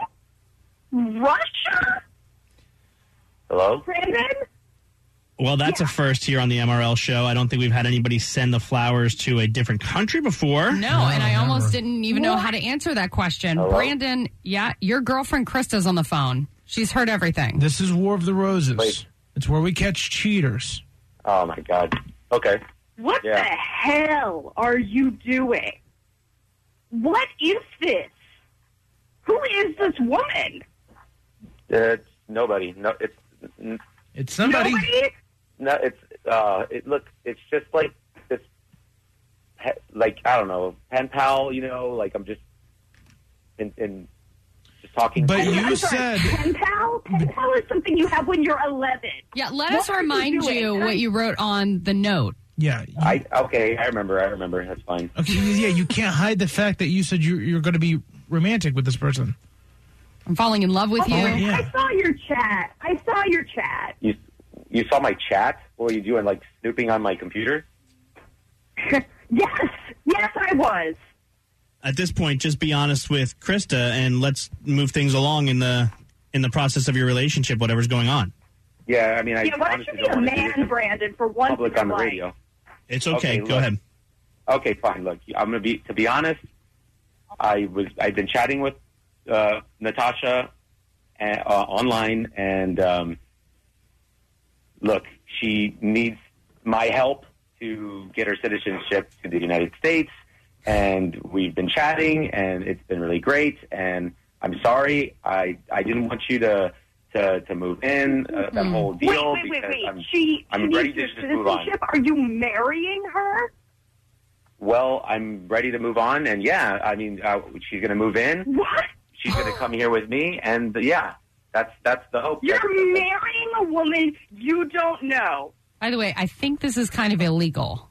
Speaker 14: me? Russia?
Speaker 13: Hello?
Speaker 14: Brandon?
Speaker 6: well, that's a first here on the M R L show. I don't think we've had anybody send the flowers to a different country before.
Speaker 3: No, and I almost didn't even know how to answer that question.
Speaker 13: Hello?
Speaker 3: Brandon, yeah, your girlfriend Krista's on the phone. She's heard everything.
Speaker 5: This is War of the Roses.
Speaker 13: Wait.
Speaker 5: It's where we catch cheaters.
Speaker 13: Oh, my God. Okay.
Speaker 14: What
Speaker 13: Yeah.
Speaker 14: the hell are you doing? What is this? Who is this woman?
Speaker 13: It's nobody. No, it's... n-
Speaker 5: It's somebody.
Speaker 14: Nobody?
Speaker 13: No, it's... Uh, it, look, it's just like this... Pe- like, I don't know, pen pal, you know? Like, I'm just... In, in just talking...
Speaker 5: But
Speaker 13: to
Speaker 5: you
Speaker 14: I'm sorry,
Speaker 5: said-
Speaker 14: pen pal? Pen pal is something you have when you're eleven.
Speaker 3: Yeah, let
Speaker 14: What
Speaker 3: us
Speaker 14: are you
Speaker 3: remind
Speaker 14: doing?
Speaker 3: you what you wrote on the note.
Speaker 5: Yeah. you-
Speaker 13: I Okay, I remember, I remember. That's fine.
Speaker 5: okay. Yeah. You can't hide the fact that you said you, you're going to be romantic with this person.
Speaker 3: I'm falling in love with you.
Speaker 14: Oh,
Speaker 5: yeah.
Speaker 14: I saw your chat. I saw your chat.
Speaker 13: You you saw my chat? What were you doing, like, snooping on my computer?
Speaker 14: Yes. Yes, I was.
Speaker 6: At this point, just be honest with Krista and let's move things along in the in the process of your relationship, whatever's going on.
Speaker 13: Yeah, I mean, I
Speaker 14: Yeah, why don't
Speaker 13: honestly
Speaker 14: you be
Speaker 13: don't
Speaker 14: a
Speaker 13: want to do
Speaker 14: man,
Speaker 13: this
Speaker 14: Brandon, for once
Speaker 13: public
Speaker 14: in
Speaker 13: on the
Speaker 14: your life?
Speaker 13: radio.
Speaker 6: It's okay.
Speaker 13: Okay,
Speaker 6: Go
Speaker 13: look.
Speaker 6: ahead.
Speaker 13: Okay, fine. Look, I'm gonna be to be honest. I was I've been chatting with
Speaker 19: uh, Natasha uh, online, and um, look, she needs my help to get her citizenship to the United States, and we've been chatting, and it's been really great, and I'm sorry, I, I didn't want you to to, to move in, uh, that whole deal,
Speaker 14: wait, wait, wait,
Speaker 19: because
Speaker 14: wait.
Speaker 19: I'm,
Speaker 14: she,
Speaker 19: I'm
Speaker 14: she
Speaker 19: ready
Speaker 14: needs
Speaker 19: to
Speaker 14: your
Speaker 19: just move on.
Speaker 14: citizenship? Are you marrying her?
Speaker 19: Well, I'm ready to move on, and yeah, I mean, uh, she's going to move in.
Speaker 14: What?
Speaker 19: She's going to come here with me, and uh, yeah, that's that's the hope.
Speaker 14: You're
Speaker 19: That's-
Speaker 14: marrying a woman you don't know.
Speaker 3: By the way, I think this is kind of illegal.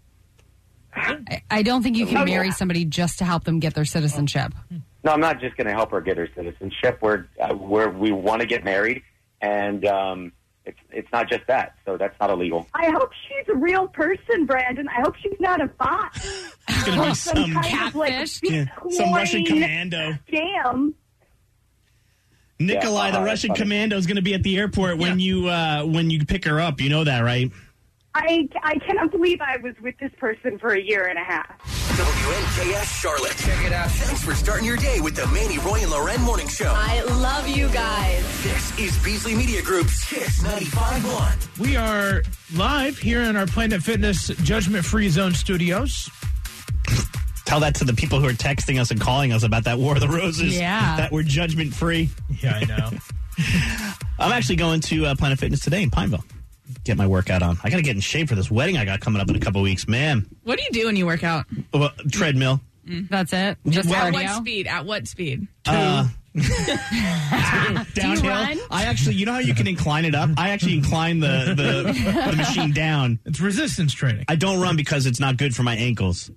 Speaker 3: I, I don't think you can
Speaker 19: Okay.
Speaker 3: marry somebody just to help them get their citizenship.
Speaker 19: No, I'm not just going to help her get her citizenship. We're uh, we're we want to get married, and um, it's it's not just that. So that's not illegal.
Speaker 14: I hope she's a real person, Brandon. I hope she's not a bot.
Speaker 6: It's going to be some
Speaker 14: kind of like
Speaker 6: Yeah, some Russian
Speaker 14: Bitcoin
Speaker 6: commando.
Speaker 14: Scam.
Speaker 6: Nikolai,
Speaker 19: Yeah,
Speaker 6: the
Speaker 19: uh,
Speaker 6: Russian
Speaker 19: funny.
Speaker 6: commando, is going to be at the airport when you uh, when you pick her up. You know that, right?
Speaker 14: I, I cannot believe I was with this person for a year and a half.
Speaker 1: W N K S Charlotte. Check it out. Thanks for starting your day with the Manny, Roy, and Loren Morning Show.
Speaker 12: I love you guys.
Speaker 1: This is Beasley Media Group's Kiss ninety-five point one.
Speaker 5: We are live here in our Planet Fitness Judgment Free Zone studios.
Speaker 6: Tell that to the people who are texting us and calling us about that War of the Roses.
Speaker 3: Yeah.
Speaker 6: That we're judgment free.
Speaker 5: Yeah, I know.
Speaker 6: I'm actually going to uh, Planet Fitness today in Pineville. Get my workout on. I got to get in shape for this wedding I got coming up in a couple weeks. Man.
Speaker 8: What do you do when you work out?
Speaker 6: Well, treadmill.
Speaker 3: That's it? Just
Speaker 8: At
Speaker 3: cardio?
Speaker 8: what speed? At what speed?
Speaker 6: Uh, downhill.
Speaker 3: run?
Speaker 6: I actually, you know how you can incline it up? I actually incline the, the, the machine down.
Speaker 5: It's resistance training.
Speaker 6: I don't run because it's not good for my ankles.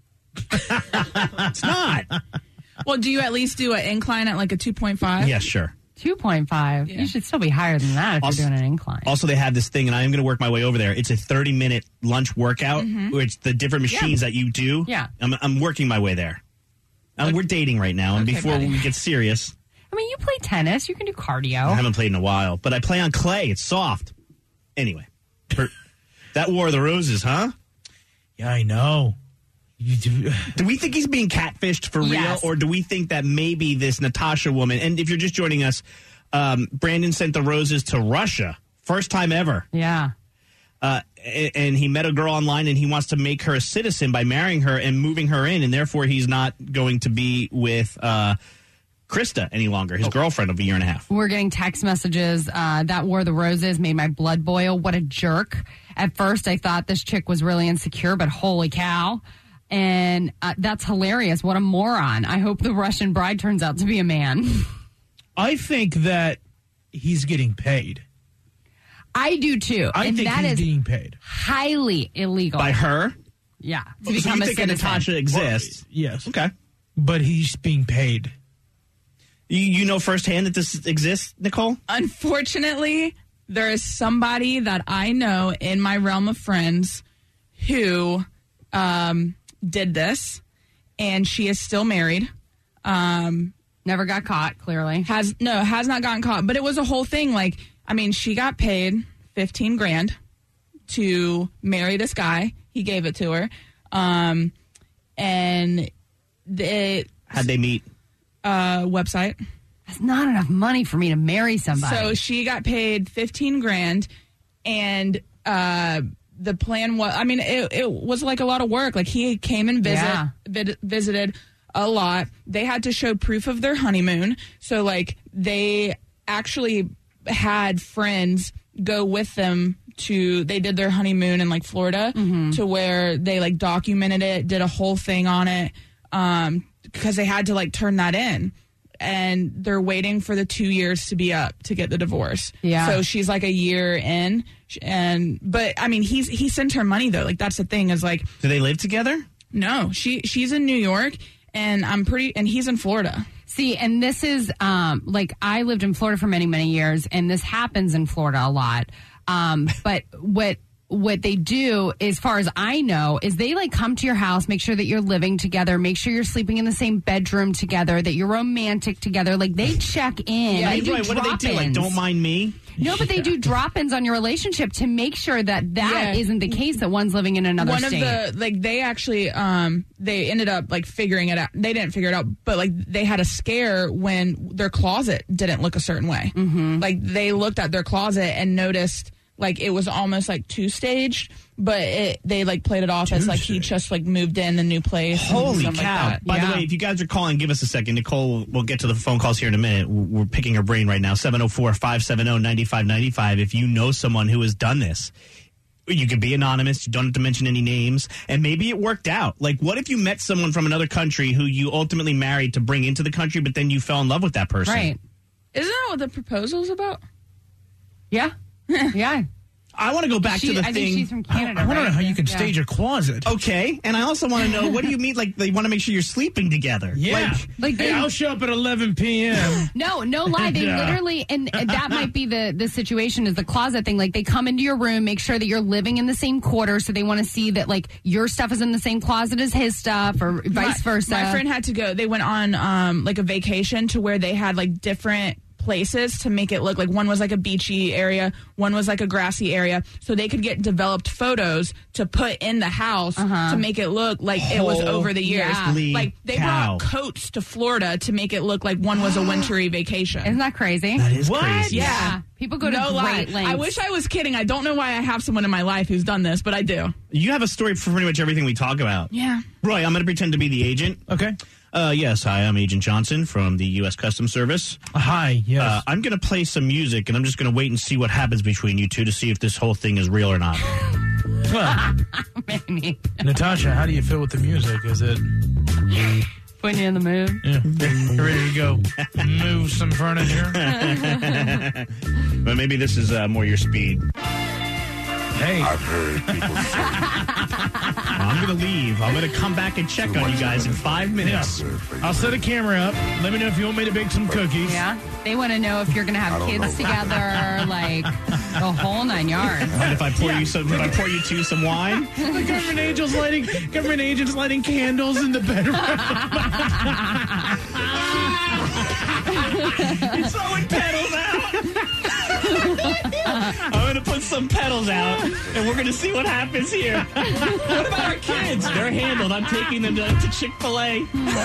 Speaker 6: It's not.
Speaker 8: Well, do you at least do an incline at like a two point five?
Speaker 6: Yeah, sure.
Speaker 3: two point five.
Speaker 8: Yeah.
Speaker 3: You should still be higher than that if
Speaker 6: Also-
Speaker 3: you're doing an incline.
Speaker 6: Also, they have this thing, and I am going to work my way over there. It's a thirty-minute lunch workout,
Speaker 3: Mhm.
Speaker 6: where it's the different machines that you do.
Speaker 3: Yeah.
Speaker 6: I'm, I'm working my way there. Um, we're dating right now, and
Speaker 3: Okay,
Speaker 6: before
Speaker 3: buddy.
Speaker 6: we get serious,
Speaker 3: I mean, you play tennis. You can do cardio.
Speaker 6: I haven't played in a while, but I play on clay. It's soft. Anyway, per- that War of the Roses, huh?
Speaker 5: Yeah, I know. You do.
Speaker 6: Do we think he's being catfished for real,
Speaker 3: Yes.
Speaker 6: or do we think that maybe this Natasha woman, and if you're just joining us, um, Brandon sent the roses to Russia. First time ever.
Speaker 3: Yeah.
Speaker 6: Uh, a- and he met a girl online, and he wants to make her a citizen by marrying her and moving her in, and therefore he's not going to be with uh, Krista any longer, his girlfriend of a year and a half.
Speaker 3: We're getting text messages. Uh, that War of the Roses made my blood boil. What a jerk. At first, I thought this chick was really insecure, but holy cow. And uh, that's hilarious. What a moron. I hope the Russian bride turns out to be a man.
Speaker 5: I think that he's getting paid.
Speaker 3: I do too.
Speaker 5: I
Speaker 3: and
Speaker 5: think
Speaker 3: that
Speaker 5: he's
Speaker 3: is
Speaker 5: being paid.
Speaker 3: highly illegal.
Speaker 6: By her?
Speaker 3: Yeah. To
Speaker 6: So you
Speaker 3: become a
Speaker 6: think that
Speaker 3: citizen.
Speaker 6: Natasha exists?
Speaker 5: Yes.
Speaker 6: Okay.
Speaker 5: But he's being paid.
Speaker 6: You, you know firsthand that this exists, Nicole?
Speaker 8: Unfortunately, there is somebody that I know in my realm of friends who um, did this, and she is still married. Um,
Speaker 3: Never got caught, clearly.
Speaker 8: Has no, has not gotten caught. But it was a whole thing. Like, I mean, she got paid fifteen grand to marry this guy. He gave it to her, um, and the
Speaker 6: How'd they meet?
Speaker 8: uh, website.
Speaker 3: That's not enough money for me to marry somebody.
Speaker 8: So she got paid fifteen grand, and uh, the plan was, I mean, it, it was like a lot of work. Like, he came and visit,
Speaker 3: Yeah.
Speaker 8: vid- visited a lot. They had to show proof of their honeymoon. So, like, they actually had friends go with them to, they did their honeymoon in, like, Florida, to where they, like, documented it, did a whole thing on it, um, because they had to, like, turn that in. And they're waiting for the two years to be up to get the divorce.
Speaker 3: Yeah.
Speaker 8: So she's like a year in, and but I mean, he's he sent her money though. Like, that's the thing, is like,
Speaker 6: Do they live together?
Speaker 8: no, she she's in New York, and I'm pretty, and he's in Florida.
Speaker 3: See, and this is, um, like, I lived in Florida for many, many years, and this happens in Florida a lot. Um, but what what they do, as far as I know, is they like come to your house, make sure that you're living together, make sure you're sleeping in the same bedroom together, that you're romantic together. Like they check in.
Speaker 6: Yeah,
Speaker 3: they do
Speaker 6: right. What do they do? Like,
Speaker 3: drop-ins.
Speaker 6: don't mind me?
Speaker 3: No, but they do drop-ins on your relationship to make sure that that
Speaker 8: Yeah.
Speaker 3: isn't the case, that one's living in another
Speaker 8: One
Speaker 3: state.
Speaker 8: of the like they actually um they ended up like figuring it out. They didn't figure it out, but like they had a scare when their closet didn't look a certain way. Mm-hmm. Like they looked at their closet and noticed like it was almost like two staged, but it, they like played it off as like he just like moved in the new place. and
Speaker 6: Holy
Speaker 8: stuff like
Speaker 6: cow.
Speaker 8: that.
Speaker 6: By
Speaker 8: Yeah.
Speaker 6: the way, if you guys are calling, give us a second. Nicole, we'll get to the phone calls here in a minute. We're picking her brain right now. seven oh four, five seven oh, nine five nine five. If you know someone who has done this, you can be anonymous. You don't have to mention any names. And maybe it worked out. Like, what if you met someone from another country who you ultimately married to bring into the country, but then you fell in love with that person?
Speaker 3: Right.
Speaker 8: Isn't that what the proposal's about?
Speaker 3: Yeah. Yeah.
Speaker 6: I want to go back
Speaker 3: She-
Speaker 6: to the
Speaker 3: I think
Speaker 6: thing.
Speaker 3: she's from Canada,
Speaker 5: I want to know
Speaker 3: right?
Speaker 5: how you can
Speaker 3: Yeah.
Speaker 5: stage a closet.
Speaker 6: Okay, and I also want to know, what do you mean? Like, they want to make sure you're sleeping together?
Speaker 5: Yeah.
Speaker 6: Like,
Speaker 3: Like
Speaker 5: hey,
Speaker 3: they-
Speaker 5: I'll show up at eleven p.m.
Speaker 3: No, no lie. They
Speaker 5: Yeah.
Speaker 3: literally, and and that might be the the situation is the closet thing. Like they come into your room, make sure that you're living in the same quarter, so they want to see that like your stuff is in the same closet as his stuff, or vice
Speaker 8: my,
Speaker 3: versa.
Speaker 8: My friend had to go. They went on um like a vacation to where they had like different places to make it look like one was like a beachy area, one was like a grassy area, so they could get developed photos to put in the house to make it look like it was over the years.
Speaker 6: Holy
Speaker 8: Like they
Speaker 6: cow.
Speaker 8: brought coats to Florida to make it look like one was a wintry vacation.
Speaker 3: Isn't that crazy?
Speaker 6: That is
Speaker 8: What?
Speaker 6: crazy.
Speaker 8: Yeah.
Speaker 3: People go to
Speaker 8: no
Speaker 3: great
Speaker 8: lie.
Speaker 3: lengths.
Speaker 8: I wish I was kidding. I don't know why I have someone in my life who's done this, but I do.
Speaker 6: You have a story for pretty much everything we talk about.
Speaker 8: Yeah.
Speaker 6: Roy, I'm going to pretend to be the agent.
Speaker 5: Okay.
Speaker 6: Uh, yes, hi, I'm Agent Johnson from the U S Customs Service.
Speaker 5: Hi, yes.
Speaker 6: Uh, I'm going to play some music, and I'm just going to wait and see what happens between you two to see if this whole thing is real or not.
Speaker 5: Well, Natasha, how do you feel with the music? Is it
Speaker 3: Putting you in the mood.
Speaker 5: yeah, you ready to go move some furniture?
Speaker 6: But maybe this is uh, more your speed.
Speaker 5: Hey,
Speaker 2: I've heard people say
Speaker 6: I'm going to leave. I'm going to come back and check on you guys in five minutes.
Speaker 5: I'll set a camera up. Let me know if you want me to bake some cookies.
Speaker 3: Yeah. They want to know if you're going to
Speaker 2: I
Speaker 3: have
Speaker 2: don't
Speaker 3: kids
Speaker 2: know.
Speaker 3: together, like the whole nine yards.
Speaker 6: And if I pour you some, if I pour you two some wine,
Speaker 5: The government agents lighting government agents lighting candles in the bedroom.
Speaker 6: He's throwing pedals out. I'm going to put some pedals out, and we're going to see what happens here. What about our kids? They're handled. I'm taking them to, to Chick-fil-A.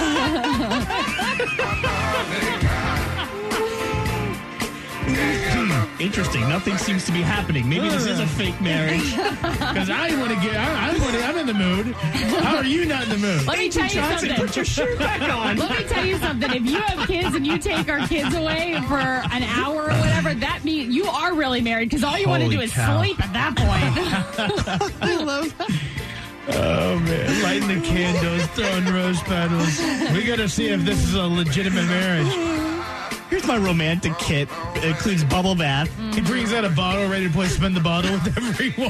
Speaker 6: Interesting. Nothing seems to be happening. Maybe this is a fake marriage.
Speaker 5: Because I want to get. I, I want. I'm in the mood. How are you not in the mood?
Speaker 3: Let me tell you
Speaker 6: Johnson,
Speaker 3: something.
Speaker 6: put your shirt back on.
Speaker 3: Let me tell you something. If you have kids and you take our kids away for an hour or whatever, that means you are really married because all you want to
Speaker 5: Holy
Speaker 3: do is
Speaker 5: cow.
Speaker 3: sleep at that point. I love that.
Speaker 5: Oh man, lighting the candles, throwing rose petals. We got to see if this is a legitimate marriage.
Speaker 6: Here's my romantic kit. It includes bubble bath.
Speaker 5: He brings out a bottle, ready to play spin the bottle with everyone.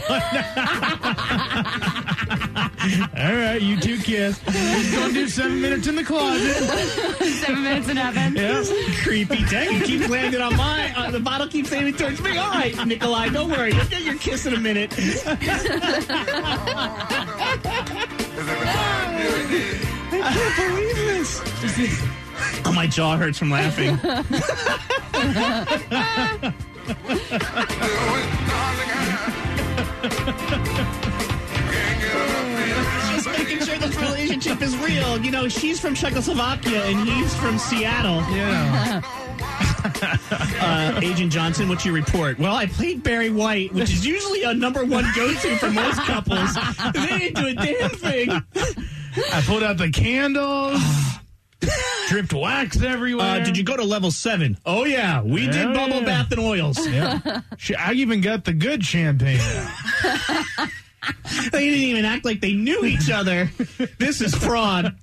Speaker 5: All right, you two kiss. He's gonna do seven minutes in the closet.
Speaker 3: Seven minutes in heaven.
Speaker 5: Yeah.
Speaker 6: Creepy. Dang, it keeps landing on my. Uh, the bottle keeps aiming towards me. All right, Nikolai, don't worry. You'll get your kiss in a minute. I can't believe this. Oh, my jaw hurts from laughing. Just making sure this relationship is real. You know, she's from Czechoslovakia and he's from Seattle.
Speaker 5: Yeah.
Speaker 6: Uh, Agent Johnson, what's your report? Well, I played Barry White, which is usually a number one go-to for most couples. They didn't do a damn thing.
Speaker 5: I pulled out the candles. Dripped wax everywhere.
Speaker 6: Uh, did you go to level seven? Oh, yeah. We did
Speaker 5: Oh,
Speaker 6: bubble
Speaker 5: yeah.
Speaker 6: bath and oils.
Speaker 5: Yeah. Sh- I even got the good champagne out.
Speaker 6: They didn't even act like they knew each other. This is fraud.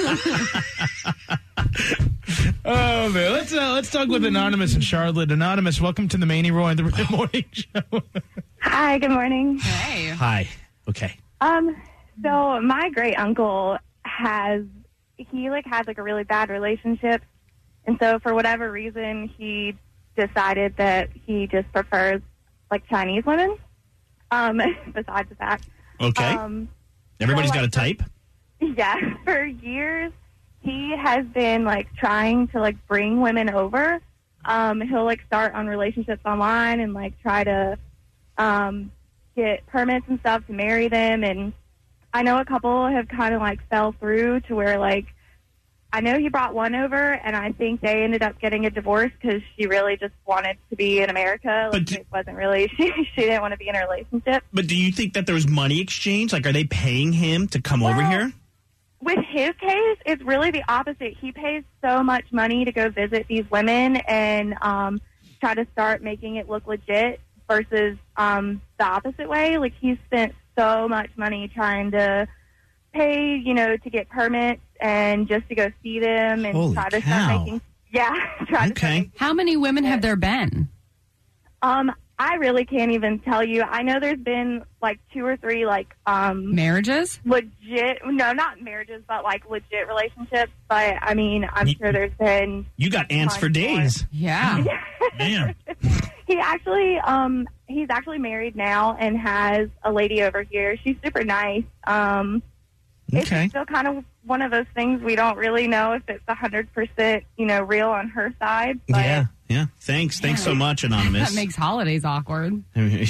Speaker 5: Oh man, let's uh, let's talk with Anonymous in Charlotte. Anonymous, welcome to the Manny Roy and the Real Morning Show.
Speaker 14: Hi, good morning.
Speaker 3: Hey.
Speaker 6: Hi. Okay.
Speaker 14: Um, so my great uncle has he like had like a really bad relationship, and so for whatever reason he decided that he just prefers like Chinese women. Um, besides the fact.
Speaker 6: Okay.
Speaker 14: Um,
Speaker 6: Everybody's
Speaker 14: so,
Speaker 6: got a
Speaker 14: like,
Speaker 6: type?
Speaker 14: Yeah, for years he has been like trying to like bring women over. Um, he'll like start on relationships online and like try to um, get permits and stuff to marry them. And I know a couple have kind of like fell through to where like I know he brought one over, and I think they ended up getting a divorce because she really just wanted to be in America. Like,
Speaker 6: But-
Speaker 14: it wasn't really she she didn't want to be in a relationship.
Speaker 6: But do you think that there was money exchange? Like, are they paying him to come over
Speaker 14: Well,
Speaker 6: here?
Speaker 14: With his case, it's really the opposite. He pays so much money to go visit these women and um, try to start making it look legit versus um, the opposite way. Like, he spent so much money trying to pay, you know, to get permits and just to go see them and
Speaker 3: Holy
Speaker 14: try to
Speaker 3: cow.
Speaker 14: start making, yeah, try to start making,
Speaker 3: How many women have there been?
Speaker 14: um, I really can't even tell you. I know there's been like two or three like um
Speaker 3: Marriages?
Speaker 14: legit, no, not marriages, but like legit relationships. But I mean, I'm sure there's been.
Speaker 6: You got ants for days.
Speaker 3: Yeah.
Speaker 6: Damn.
Speaker 14: He actually, um, he's actually married now and has a lady over here. She's super nice. Um,
Speaker 6: Okay.
Speaker 14: It's still kind of one of those things we don't really know if it's a hundred percent, you know, real on her side. But
Speaker 6: Yeah. Yeah. Thanks. Thanks so much, Anonymous.
Speaker 3: That makes holidays awkward.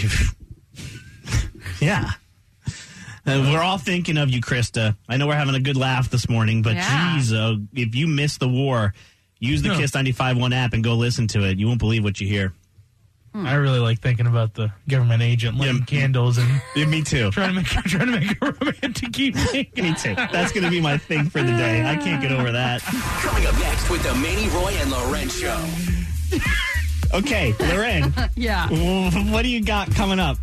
Speaker 6: Yeah. Uh, we're all thinking of you, Krista. I know we're having a good laugh this morning, but
Speaker 3: Yeah.
Speaker 6: geez, uh, if you missed the war, use the
Speaker 5: No.
Speaker 6: Kiss ninety-five point one app and go listen to it. You won't believe what you hear.
Speaker 5: I really like thinking about the government agent lighting candles and
Speaker 6: Yeah, me too.
Speaker 5: trying to make trying to make a romantic evening.
Speaker 6: Me too. That's going to be my thing for the day. I can't get over that.
Speaker 1: Coming up next with the Manny Roy and Loren Show.
Speaker 6: Okay, Loren.
Speaker 3: Yeah.
Speaker 6: What do you got coming up?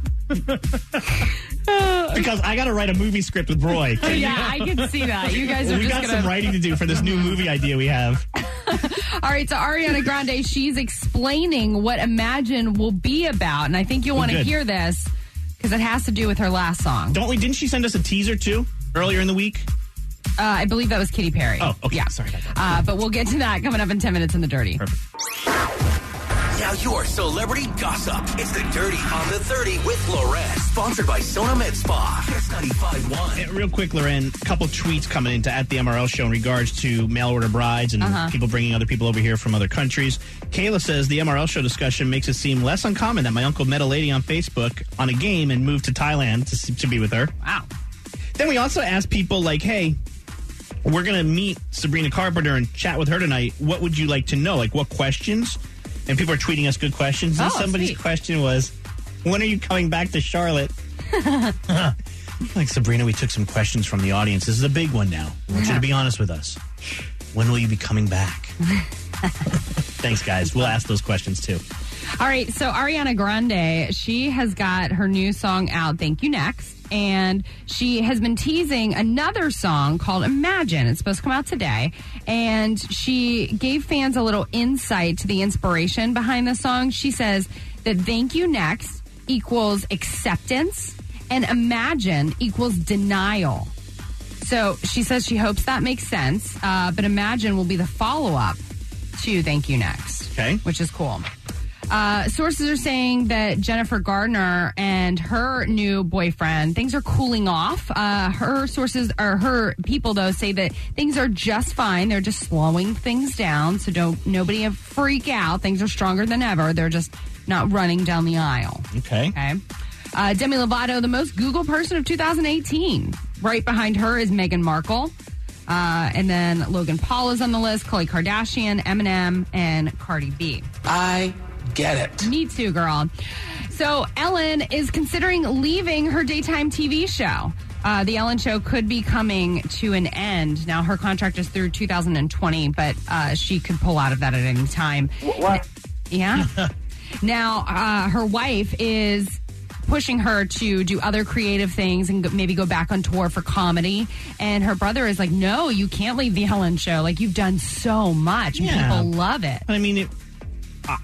Speaker 6: Because I got to write a movie script with Roy.
Speaker 3: Oh, yeah, I can see that. You guys are
Speaker 6: we
Speaker 3: just
Speaker 6: got
Speaker 3: gonna...
Speaker 6: some writing to do for this new movie idea we have.
Speaker 3: All right, so Ariana Grande, she's explaining what Imagine will be about, and I think you'll
Speaker 6: Oh,
Speaker 3: want to
Speaker 6: good.
Speaker 3: hear this because it has to do with her last song.
Speaker 6: Don't we? Didn't she send us a teaser too earlier in the week?
Speaker 3: Uh, I believe that was Katy Perry.
Speaker 6: Oh, okay.
Speaker 3: Yeah.
Speaker 6: Sorry about that.
Speaker 3: Uh, but we'll get to that coming up in ten minutes in the Dirty.
Speaker 6: Perfect.
Speaker 1: Now your celebrity gossip. It's the Dirty on the thirty with Loren. Sponsored by Sona Med Spa. Kiss ninety-five point one.
Speaker 6: Yeah, real quick, Loren, a couple tweets coming into at the M R L show in regards to mail order brides and
Speaker 3: Uh-huh.
Speaker 6: people bringing other people over here from other countries. Kayla says the M R L show discussion makes it seem less uncommon that my uncle met a lady on Facebook on a game and moved to Thailand to, to be with her.
Speaker 3: Wow.
Speaker 6: Then we also asked people like, hey, we're going to meet Sabrina Carpenter and chat with her tonight. What would you like to know? Like, what questions? And people are tweeting us good questions. And
Speaker 3: Oh,
Speaker 6: somebody's
Speaker 3: sweet.
Speaker 6: question was, when are you coming back to Charlotte? Like, Sabrina, we took some questions from the audience. This is a big one now. I want you to be honest with us. When will you be coming back? Thanks, guys. We'll ask those questions, too.
Speaker 3: All right, so Ariana Grande, she has got her new song out, Thank You Next, and she has been teasing another song called Imagine. It's supposed to come out today, and she gave fans a little insight to the inspiration behind the song. She says that Thank You Next equals acceptance, and Imagine equals denial. So she says she hopes that makes sense, uh, but Imagine will be the follow-up to Thank You Next.
Speaker 6: Okay.
Speaker 3: Which is cool. Uh, sources are saying that Jennifer Gardner and her new boyfriend, things are cooling off. Uh, her sources, or her people, though, say that things are just fine. They're just slowing things down, so don't nobody freak out. Things are stronger than ever. They're just not running down the aisle.
Speaker 6: Okay.
Speaker 3: Okay. Uh, Demi Lovato, the most Google person of two thousand eighteen. Right behind her is Meghan Markle. Uh, and then Logan Paul is on the list, Khloe Kardashian, Eminem, and Cardi B.
Speaker 1: I get it.
Speaker 3: Me too, girl. So Ellen is considering leaving her daytime T V show. Uh, the Ellen Show could be coming to an end. Now, her contract is through two thousand twenty, but uh, she could pull out of that at any time.
Speaker 13: What?
Speaker 3: Yeah. Now, uh, her wife is pushing her to do other creative things and go- maybe go back on tour for comedy. And her brother is like, no, you can't leave the Ellen Show. Like, you've done so much. And
Speaker 6: Yeah.
Speaker 3: people love it.
Speaker 6: I mean, it, I,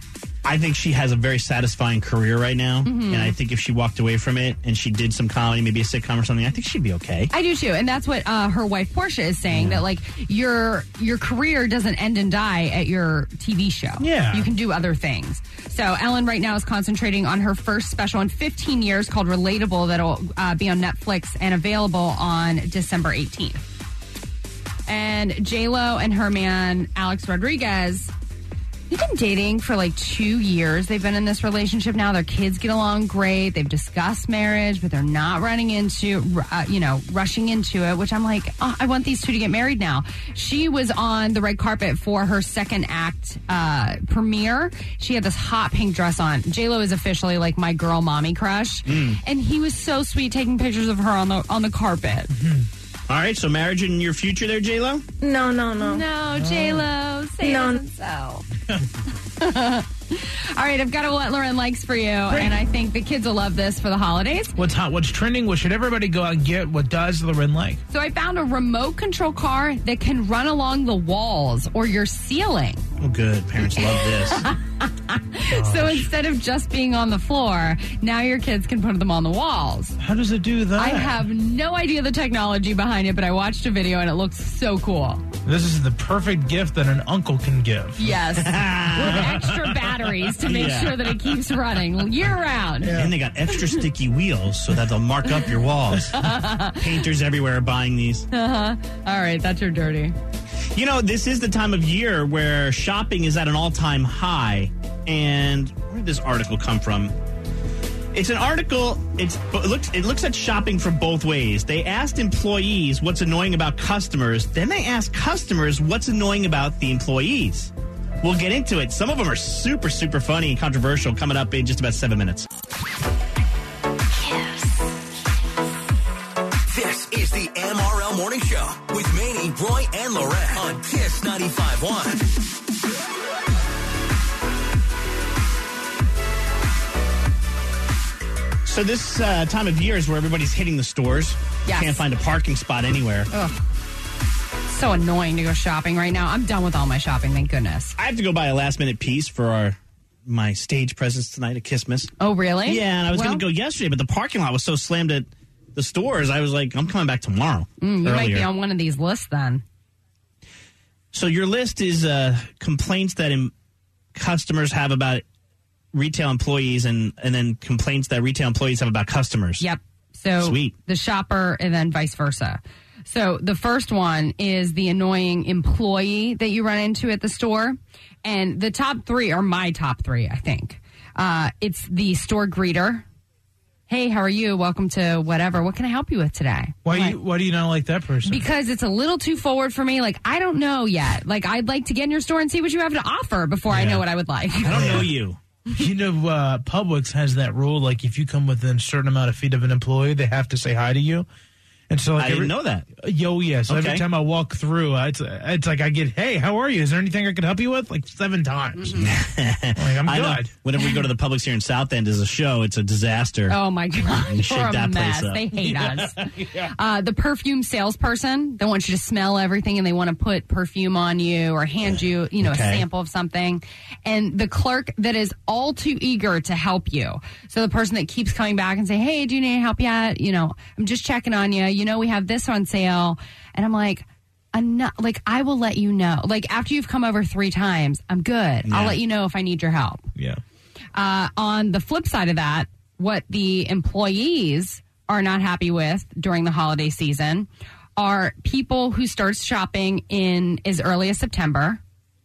Speaker 6: I think she has a very satisfying career right now.
Speaker 3: Mhm.
Speaker 6: And I think if she walked away from it and she did some comedy, maybe a sitcom or something, I think she'd be okay.
Speaker 3: I do too, and that's what uh, her wife Portia is saying. That like your your career doesn't end and die at your T V show.
Speaker 5: Yeah.
Speaker 3: You can do other things. So Ellen right now is concentrating on her first special in fifteen years called Relatable that'll uh, be on Netflix and available on December eighteenth. And J-Lo and her man Alex Rodriguez, they've been dating for like two years. They've been in this relationship now. Their kids get along great. They've discussed marriage, but they're not running into, uh, you know, rushing into it, which I'm like, oh, I want these two to get married now. She was on the red carpet for her second act uh, premiere. She had this hot pink dress on. J-Lo is officially like my girl mommy crush.
Speaker 6: Mm.
Speaker 3: And he was so sweet taking pictures of her on the on the carpet.
Speaker 6: All right, so marriage in your future there, J-Lo?
Speaker 12: No, no, no.
Speaker 3: No, J-Lo, say
Speaker 12: No.
Speaker 3: it isn't so. All right, I've got a what Lauren likes for you, and I think the kids will love this for the holidays.
Speaker 5: What's hot? What's trending? What should everybody go out and get? What does Lauren like?
Speaker 3: So I found a remote control car that can run along the walls or your ceiling.
Speaker 6: Oh, good. Parents love this.
Speaker 3: So instead of just being on the floor, now your kids can put them on the walls.
Speaker 5: How does it do that?
Speaker 3: I have no idea the technology behind it, but I watched a video and it looks so cool.
Speaker 5: This is the perfect gift that an uncle can give.
Speaker 3: Yes. With extra batteries to make
Speaker 6: Yeah.
Speaker 3: sure that it keeps running year round.
Speaker 6: And they got extra sticky wheels so that they'll mark up your walls. Painters everywhere are buying these.
Speaker 3: Uh-huh. All right, that's your dirty.
Speaker 6: You know, this is the time of year where shopping is at an all-time high. And where did this article come from? It's an article. It's it looks it looks at shopping from both ways. They asked employees what's annoying about customers. Then they asked customers what's annoying about the employees. We'll get into it. Some of them are super, super funny and controversial. Coming up in just about seven minutes.
Speaker 1: This is the M R L Morning Show with Manny, Roy, and Lorette on Kiss ninety-five point one.
Speaker 6: So this uh, time of year is where everybody's hitting the stores.
Speaker 3: Yes.
Speaker 6: Can't find a parking spot anywhere.
Speaker 3: Ugh. So annoying to go shopping right now. I'm done with all my shopping, thank goodness.
Speaker 6: I have to go buy a last minute piece for our my stage presence tonight at Kissmas.
Speaker 3: Oh, really?
Speaker 6: Yeah, and I was
Speaker 3: Well-
Speaker 6: going to go yesterday, but the parking lot was so slammed at the stores. I was like, I'm coming back tomorrow.
Speaker 3: Mm, you
Speaker 6: earlier.
Speaker 3: might be on one of these lists then.
Speaker 6: So your list is uh, complaints that em- customers have about retail employees, and and then complaints that retail employees have about customers.
Speaker 3: Yep. So
Speaker 6: Sweet.
Speaker 3: the shopper and then vice versa. So the first one is the annoying employee that you run into at the store. And the top three are my top three, I think. Uh, it's the store greeter. Hey, how are you? Welcome to whatever. What can I help you with today?
Speaker 5: Why
Speaker 3: Like-
Speaker 5: you Why do you not like that person?
Speaker 3: Because it's a little too forward for me. Like, I don't know yet. Like, I'd like to get in your store and see what you have to offer before I know what I would like.
Speaker 6: I don't know you.
Speaker 5: You know, uh, Publix has that rule. Like, if you come within a certain amount of feet of an employee, they have to say hi to you. And so, like,
Speaker 6: I didn't
Speaker 5: every-
Speaker 6: know that.
Speaker 5: Yo, yeah. So
Speaker 6: Okay.
Speaker 5: every time I walk through, uh, it's it's like I get, hey, how are you? Is there anything I can help you with? Like seven times. like, I'm
Speaker 6: I know.
Speaker 5: good.
Speaker 6: Whenever we go to the Publix here in South End as a show, it's a disaster.
Speaker 3: Oh my God.
Speaker 6: You shake
Speaker 3: We're a
Speaker 6: that place
Speaker 3: mess.
Speaker 6: up.
Speaker 3: They hate us. uh, the perfume salesperson, they want you to smell everything and they want to put perfume on you or hand you, you know,
Speaker 6: Okay.
Speaker 3: a sample of something. And the clerk that is all too eager to help you. So the person that keeps coming back and say, hey, do you need any help yet? You know, I'm just checking on you. You know, we have this on sale. And I'm like, enough. Like, I will let you know. Like, after you've come over three times, I'm good.
Speaker 5: Yeah.
Speaker 3: I'll let you know if I need your help.
Speaker 5: Yeah.
Speaker 3: Uh, on the flip side of that, what the employees are not happy with during the holiday season are people who start shopping in as early as September.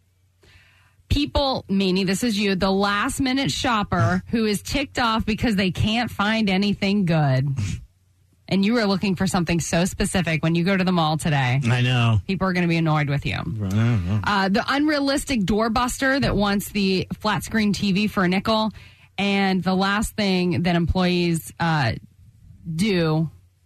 Speaker 3: People, meaning this is you, the last minute shopper who is ticked off because they can't find anything good. And you were looking for something so specific when you go to the mall today.
Speaker 6: I know.
Speaker 3: People are going to be annoyed with you. Uh, the unrealistic doorbuster that wants the flat screen T V for a nickel. And the last thing that employees uh, do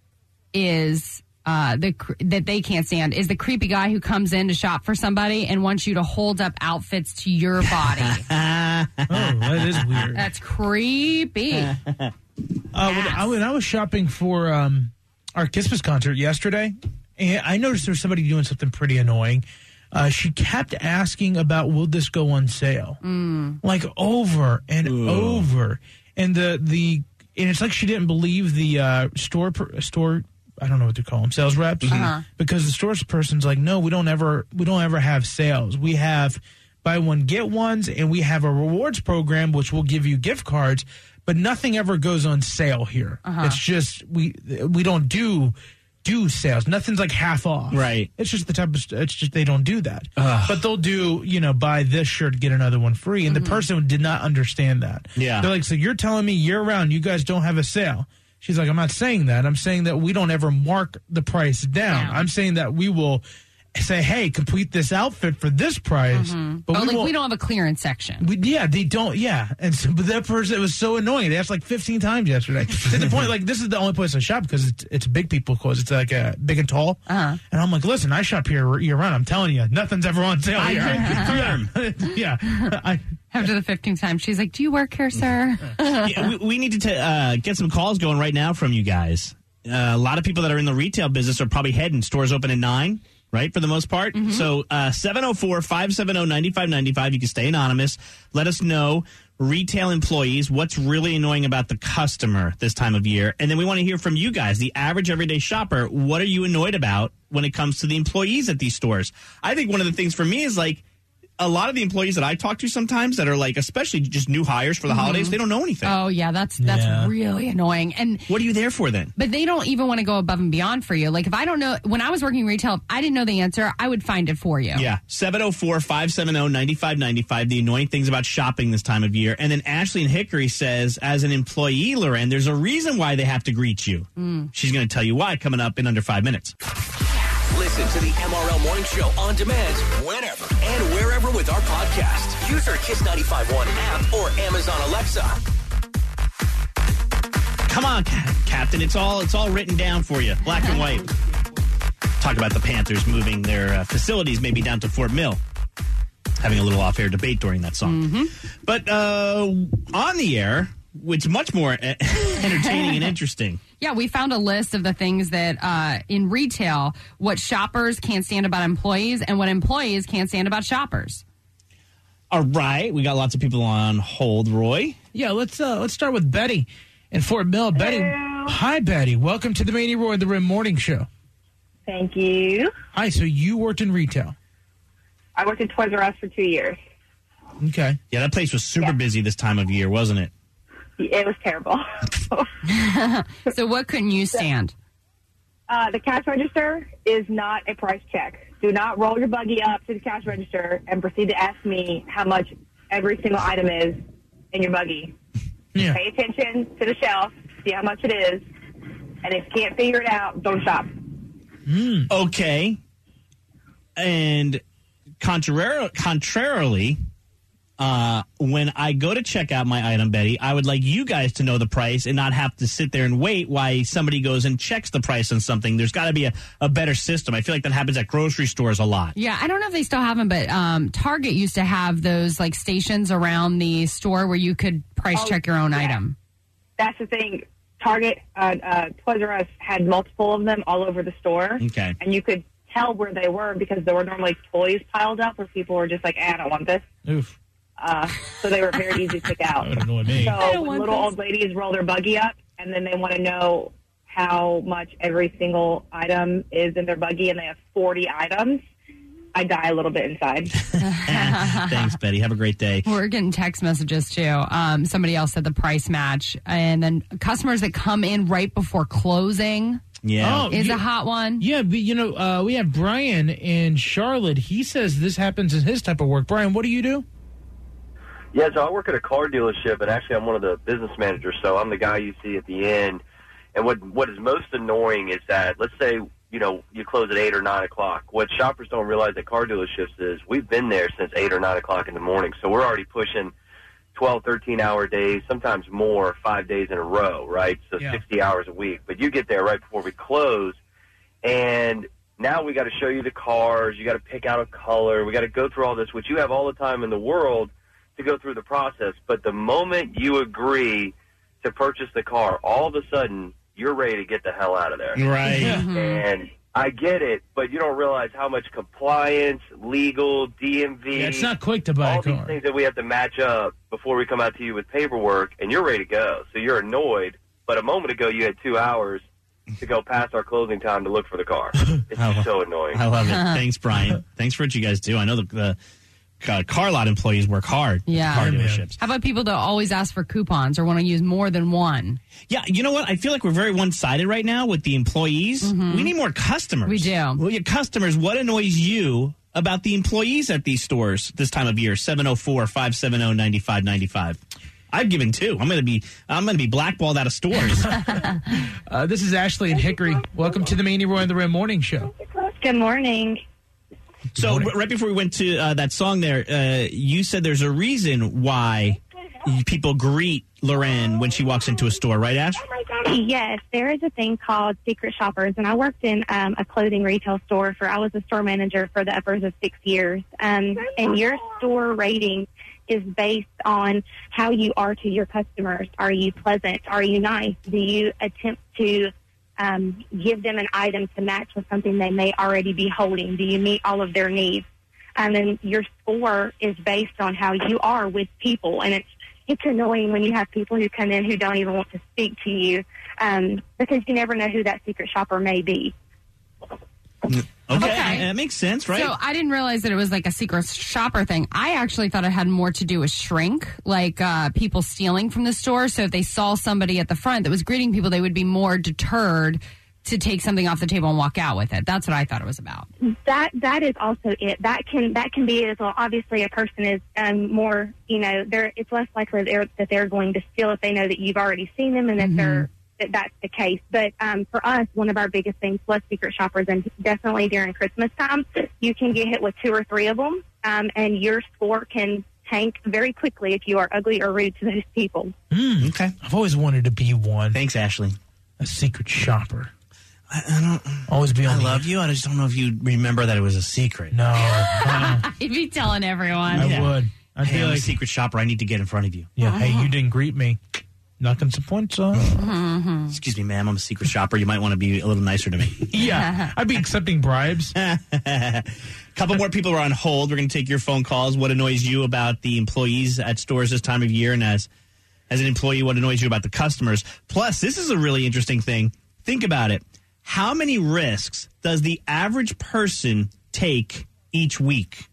Speaker 3: is uh, the cr- that they can't stand is the creepy guy who comes in to shop for somebody and wants you to hold up outfits to your body.
Speaker 5: Oh, that is weird.
Speaker 3: That's creepy.
Speaker 5: Uh, when, I, when I was shopping for um, our Christmas concert yesterday, and I noticed there was somebody doing something pretty annoying. uh, she kept asking about, will this go on sale?
Speaker 3: Mm.
Speaker 5: Like over and
Speaker 6: Ooh.
Speaker 5: over. And the, the, and it's like she didn't believe the uh, store, per, store, I don't know what to call them, sales reps.
Speaker 3: Uh-huh.
Speaker 5: Because the store person's like, no, we don't ever, we don't ever have sales. We have buy one, get ones, and we have a rewards program, which will give you gift cards, but nothing ever goes on sale here.
Speaker 3: Uh-huh.
Speaker 5: It's just, we, we don't do, do sales. Nothing's like half off.
Speaker 6: Right.
Speaker 5: It's just the type of, it's just, they don't do that.
Speaker 6: Ugh.
Speaker 5: But they'll do, you know, buy this shirt, get another one free. And
Speaker 3: Mm-hmm.
Speaker 5: the person did not understand that.
Speaker 6: Yeah.
Speaker 5: They're like, so you're telling me year round, you guys don't have a sale. She's like, I'm not saying that. I'm saying that we don't ever mark the price down.
Speaker 3: Yeah.
Speaker 5: I'm saying that we will say, hey, complete this outfit for this price.
Speaker 3: Mm-hmm.
Speaker 5: But
Speaker 3: oh,
Speaker 5: we
Speaker 3: like
Speaker 5: won't,
Speaker 3: we don't have a clearance section.
Speaker 5: we, yeah, they don't. Yeah, and so, but that person, it was so annoying. They asked like fifteen times yesterday. To the point, like this is the only place I shop because it's it's big people clothes. It's like a big and tall.
Speaker 3: Uh-huh.
Speaker 5: And I'm like, listen, I shop here year round. I'm telling you, nothing's ever on sale here. yeah, I,
Speaker 3: After the fifteenth time, she's like, do you work here, sir?
Speaker 6: Yeah, we, we need to t- uh, get some calls going right now from you guys. Uh, a lot of people that are in the retail business are probably heading. Stores open at nine, right, for the most part.
Speaker 3: Mm-hmm.
Speaker 6: So uh, seven oh four, five seven oh, nine five nine five. You can stay anonymous. Let us know, retail employees, what's really annoying about the customer this time of year. And then we want to hear from you guys, the average everyday shopper. What are you annoyed about when it comes to the employees at these stores? I think one of the things for me is like, a lot of the employees that I talk to sometimes that are like, especially just new hires for the
Speaker 3: Mhm.
Speaker 6: holidays, they don't know anything.
Speaker 3: Oh yeah, that's that's
Speaker 6: Yeah.
Speaker 3: really annoying. And
Speaker 6: what are you there for then?
Speaker 3: But they don't even want to go above and beyond for you. Like if I don't know, when I was working retail, if I didn't know the answer, I would find it for you.
Speaker 6: Yeah, seven oh four, five seven oh, nine five nine five, the annoying things about shopping this time of year. And then Ashley in Hickory says, as an employee, Loren, there's a reason why they have to greet you.
Speaker 3: Mm.
Speaker 6: She's going to tell you why coming up in under five minutes.
Speaker 1: Listen to the M R L Morning Show on demand whenever and wherever with our podcast. Use our Kiss ninety-five point one app or Amazon Alexa.
Speaker 6: Come on, Ca- Captain. It's all it's all written down for you, black and white. Talk about the Panthers moving their uh, facilities maybe down to Fort Mill. Having a little off-air debate during that song.
Speaker 3: Mm-hmm.
Speaker 6: But uh, on the air, it's much more uh, entertaining and interesting.
Speaker 3: Yeah, we found a list of the things that uh, in retail, what shoppers can't stand about employees and what employees can't stand about shoppers.
Speaker 6: All right, we got lots of people on hold, Roy.
Speaker 5: yeah. Let's uh, let's start with Betty in Fort Mill. Betty, hi, Betty. Welcome to the Manny Roy the Rim Morning Show.
Speaker 18: Thank you.
Speaker 5: Hi. So you worked in retail.
Speaker 18: I worked at Toys R Us for two years.
Speaker 5: Okay.
Speaker 6: Yeah, that place was super busy this time of year, wasn't it?
Speaker 18: It was terrible.
Speaker 3: So what couldn't you stand?
Speaker 18: Uh, the cash register is not a price check. Do not roll your buggy up to the cash register and proceed to ask me how much every single item is in your buggy.
Speaker 5: Yeah.
Speaker 18: Pay attention to the shelf, see how much it is, and if you can't figure it out, don't shop.
Speaker 5: Mm.
Speaker 6: Okay. And contrary, contrarily, uh, when I go to check out my item, Betty, I would like you guys to know the price and not have to sit there and wait while somebody goes and checks the price on something. There's got to be a, a better system. I feel like that happens at grocery stores a lot.
Speaker 3: Yeah, I don't know if they still have them, but um, Target used to have those like stations around the store where you could price
Speaker 18: Oh,
Speaker 3: check your own
Speaker 18: yeah.
Speaker 3: item.
Speaker 18: That's the thing. Target, uh, uh, Toys R Us had multiple of them all over the store.
Speaker 6: Okay.
Speaker 18: And you could tell where they were because there were normally toys piled up where people were just like, eh, I don't want this.
Speaker 5: Oof.
Speaker 18: Uh, so they were very easy to pick out.
Speaker 5: That would annoy me.
Speaker 18: So when little old ladies roll their buggy up and then they want to know how much every single item is in their buggy and they have forty items, I die a little bit inside.
Speaker 6: Thanks, Betty. Have a great day.
Speaker 3: We're getting text messages too. Um, somebody else said the price match, and then customers that come in right before closing.
Speaker 6: Yeah.
Speaker 5: Oh,
Speaker 3: is
Speaker 5: you-
Speaker 3: a hot one.
Speaker 5: Yeah, but you know, uh, we have Brian in Charlotte. He says this happens in his type of work. Brian, what do you do?
Speaker 20: Yeah, so I work at a car dealership, and actually I'm one of the business managers, so I'm the guy you see at the end. And what what is most annoying is that, let's say, you know, you close at eight or nine o'clock. What shoppers don't realize at car dealerships is we've been there since eight or nine o'clock in the morning, so we're already pushing twelve, thirteen-hour days, sometimes more, five days in a row, right? So
Speaker 5: Yeah.
Speaker 20: sixty hours a week. But you get there right before we close, and now we got to show you the cars. You got to pick out a color. We got to go through all this, which you have all the time in the world to go through the process. But the moment you agree to purchase the car, all of a sudden you're ready to get the hell out of there.
Speaker 6: Right.
Speaker 20: And I get it, but you don't realize how much compliance, legal, D M V.
Speaker 5: Yeah, it's not quick to buy
Speaker 20: all
Speaker 5: a car.
Speaker 20: these things that we have to match up before we come out to you with paperwork, and you're ready to go. So you're annoyed, but a moment ago you had two hours to go past our closing time to look for the car. It's
Speaker 6: I lo-
Speaker 20: so annoying.
Speaker 6: I love it. Thanks, Brian. Thanks for what you guys do. I know the, the uh, car lot employees work hard.
Speaker 3: Yeah.
Speaker 6: Car
Speaker 3: Yeah, man.
Speaker 6: dealerships.
Speaker 3: How about people that always ask for coupons or want to use more than one?
Speaker 6: Yeah, you know what? I feel like we're very one-sided right now with the employees. We need more customers. We
Speaker 3: do.
Speaker 6: Well, your customers, what annoys you about the employees at these stores this time of year? seven oh four, five seven oh, nine five nine five. I've given two. I'm going to be I'm going to be blackballed out of stores.
Speaker 5: uh, this is Ashley and Hickory. Welcome to the Manny Roy and the Ram Morning Show.
Speaker 7: Good morning.
Speaker 6: So r- right before we went to uh, that song there, uh, you said there's a reason why people greet Loren when she walks into a store, right, Ash?
Speaker 7: Yes, there is a thing called secret shoppers, and I worked in um, a clothing retail store for, I was a store manager for the uppers of six years. Um, and your store rating is based on how you are to your customers. Are you pleasant? Are you nice? Do you attempt to um, give them an item to match with something they may already be holding? Do you meet all of their needs? And then your score is based on how you are with people, and it's It's annoying when you have people who come in who don't even want to speak to you um, because you never know who that secret shopper may be.
Speaker 6: Okay,
Speaker 3: Okay.
Speaker 6: that makes sense, right?
Speaker 3: So I didn't realize that it was like a secret shopper thing. I actually thought it had more to do with shrink, like uh, people stealing from the store. So if they saw somebody at the front that was greeting people, they would be more deterred to take something off the table and walk out with it. That's what I thought it was about.
Speaker 7: That that is also it. That can that can be it as well. Obviously, a person is um, more, you know, they're it's less likely they're, that they're going to steal if they know that you've already seen them and that
Speaker 3: Mm-hmm.
Speaker 7: they're that that's the case. But um, for us, one of our biggest things was secret shoppers, and definitely during Christmas time, you can get hit with two or three of them, um, and your score can tank very quickly if you are ugly or rude to those people.
Speaker 5: Mm,
Speaker 6: okay.
Speaker 5: I've always wanted to be one.
Speaker 6: Thanks, Ashley.
Speaker 5: A secret shopper.
Speaker 6: I, I don't
Speaker 5: always be on
Speaker 6: I
Speaker 5: the
Speaker 6: love you. I just don't know if you remember that it was a secret.
Speaker 5: No. uh,
Speaker 3: You'd be telling everyone.
Speaker 5: I
Speaker 6: Yeah.
Speaker 5: would. I'd
Speaker 6: Hey,
Speaker 5: be
Speaker 6: I'm
Speaker 5: like,
Speaker 6: a secret shopper. I need to get in front of you.
Speaker 5: yeah, hey, you didn't greet me. Knocking some points off.
Speaker 3: Mm-hmm.
Speaker 6: Excuse me, ma'am. I'm a secret shopper. You might want to be a little nicer to me.
Speaker 5: Yeah, I'd be accepting bribes.
Speaker 6: A couple more people are on hold. We're going to take your phone calls. What annoys you about the employees at stores this time of year? And as as an employee, what annoys you about the customers? Plus, this is a really interesting thing. Think about it. How many risks does the average person take each week?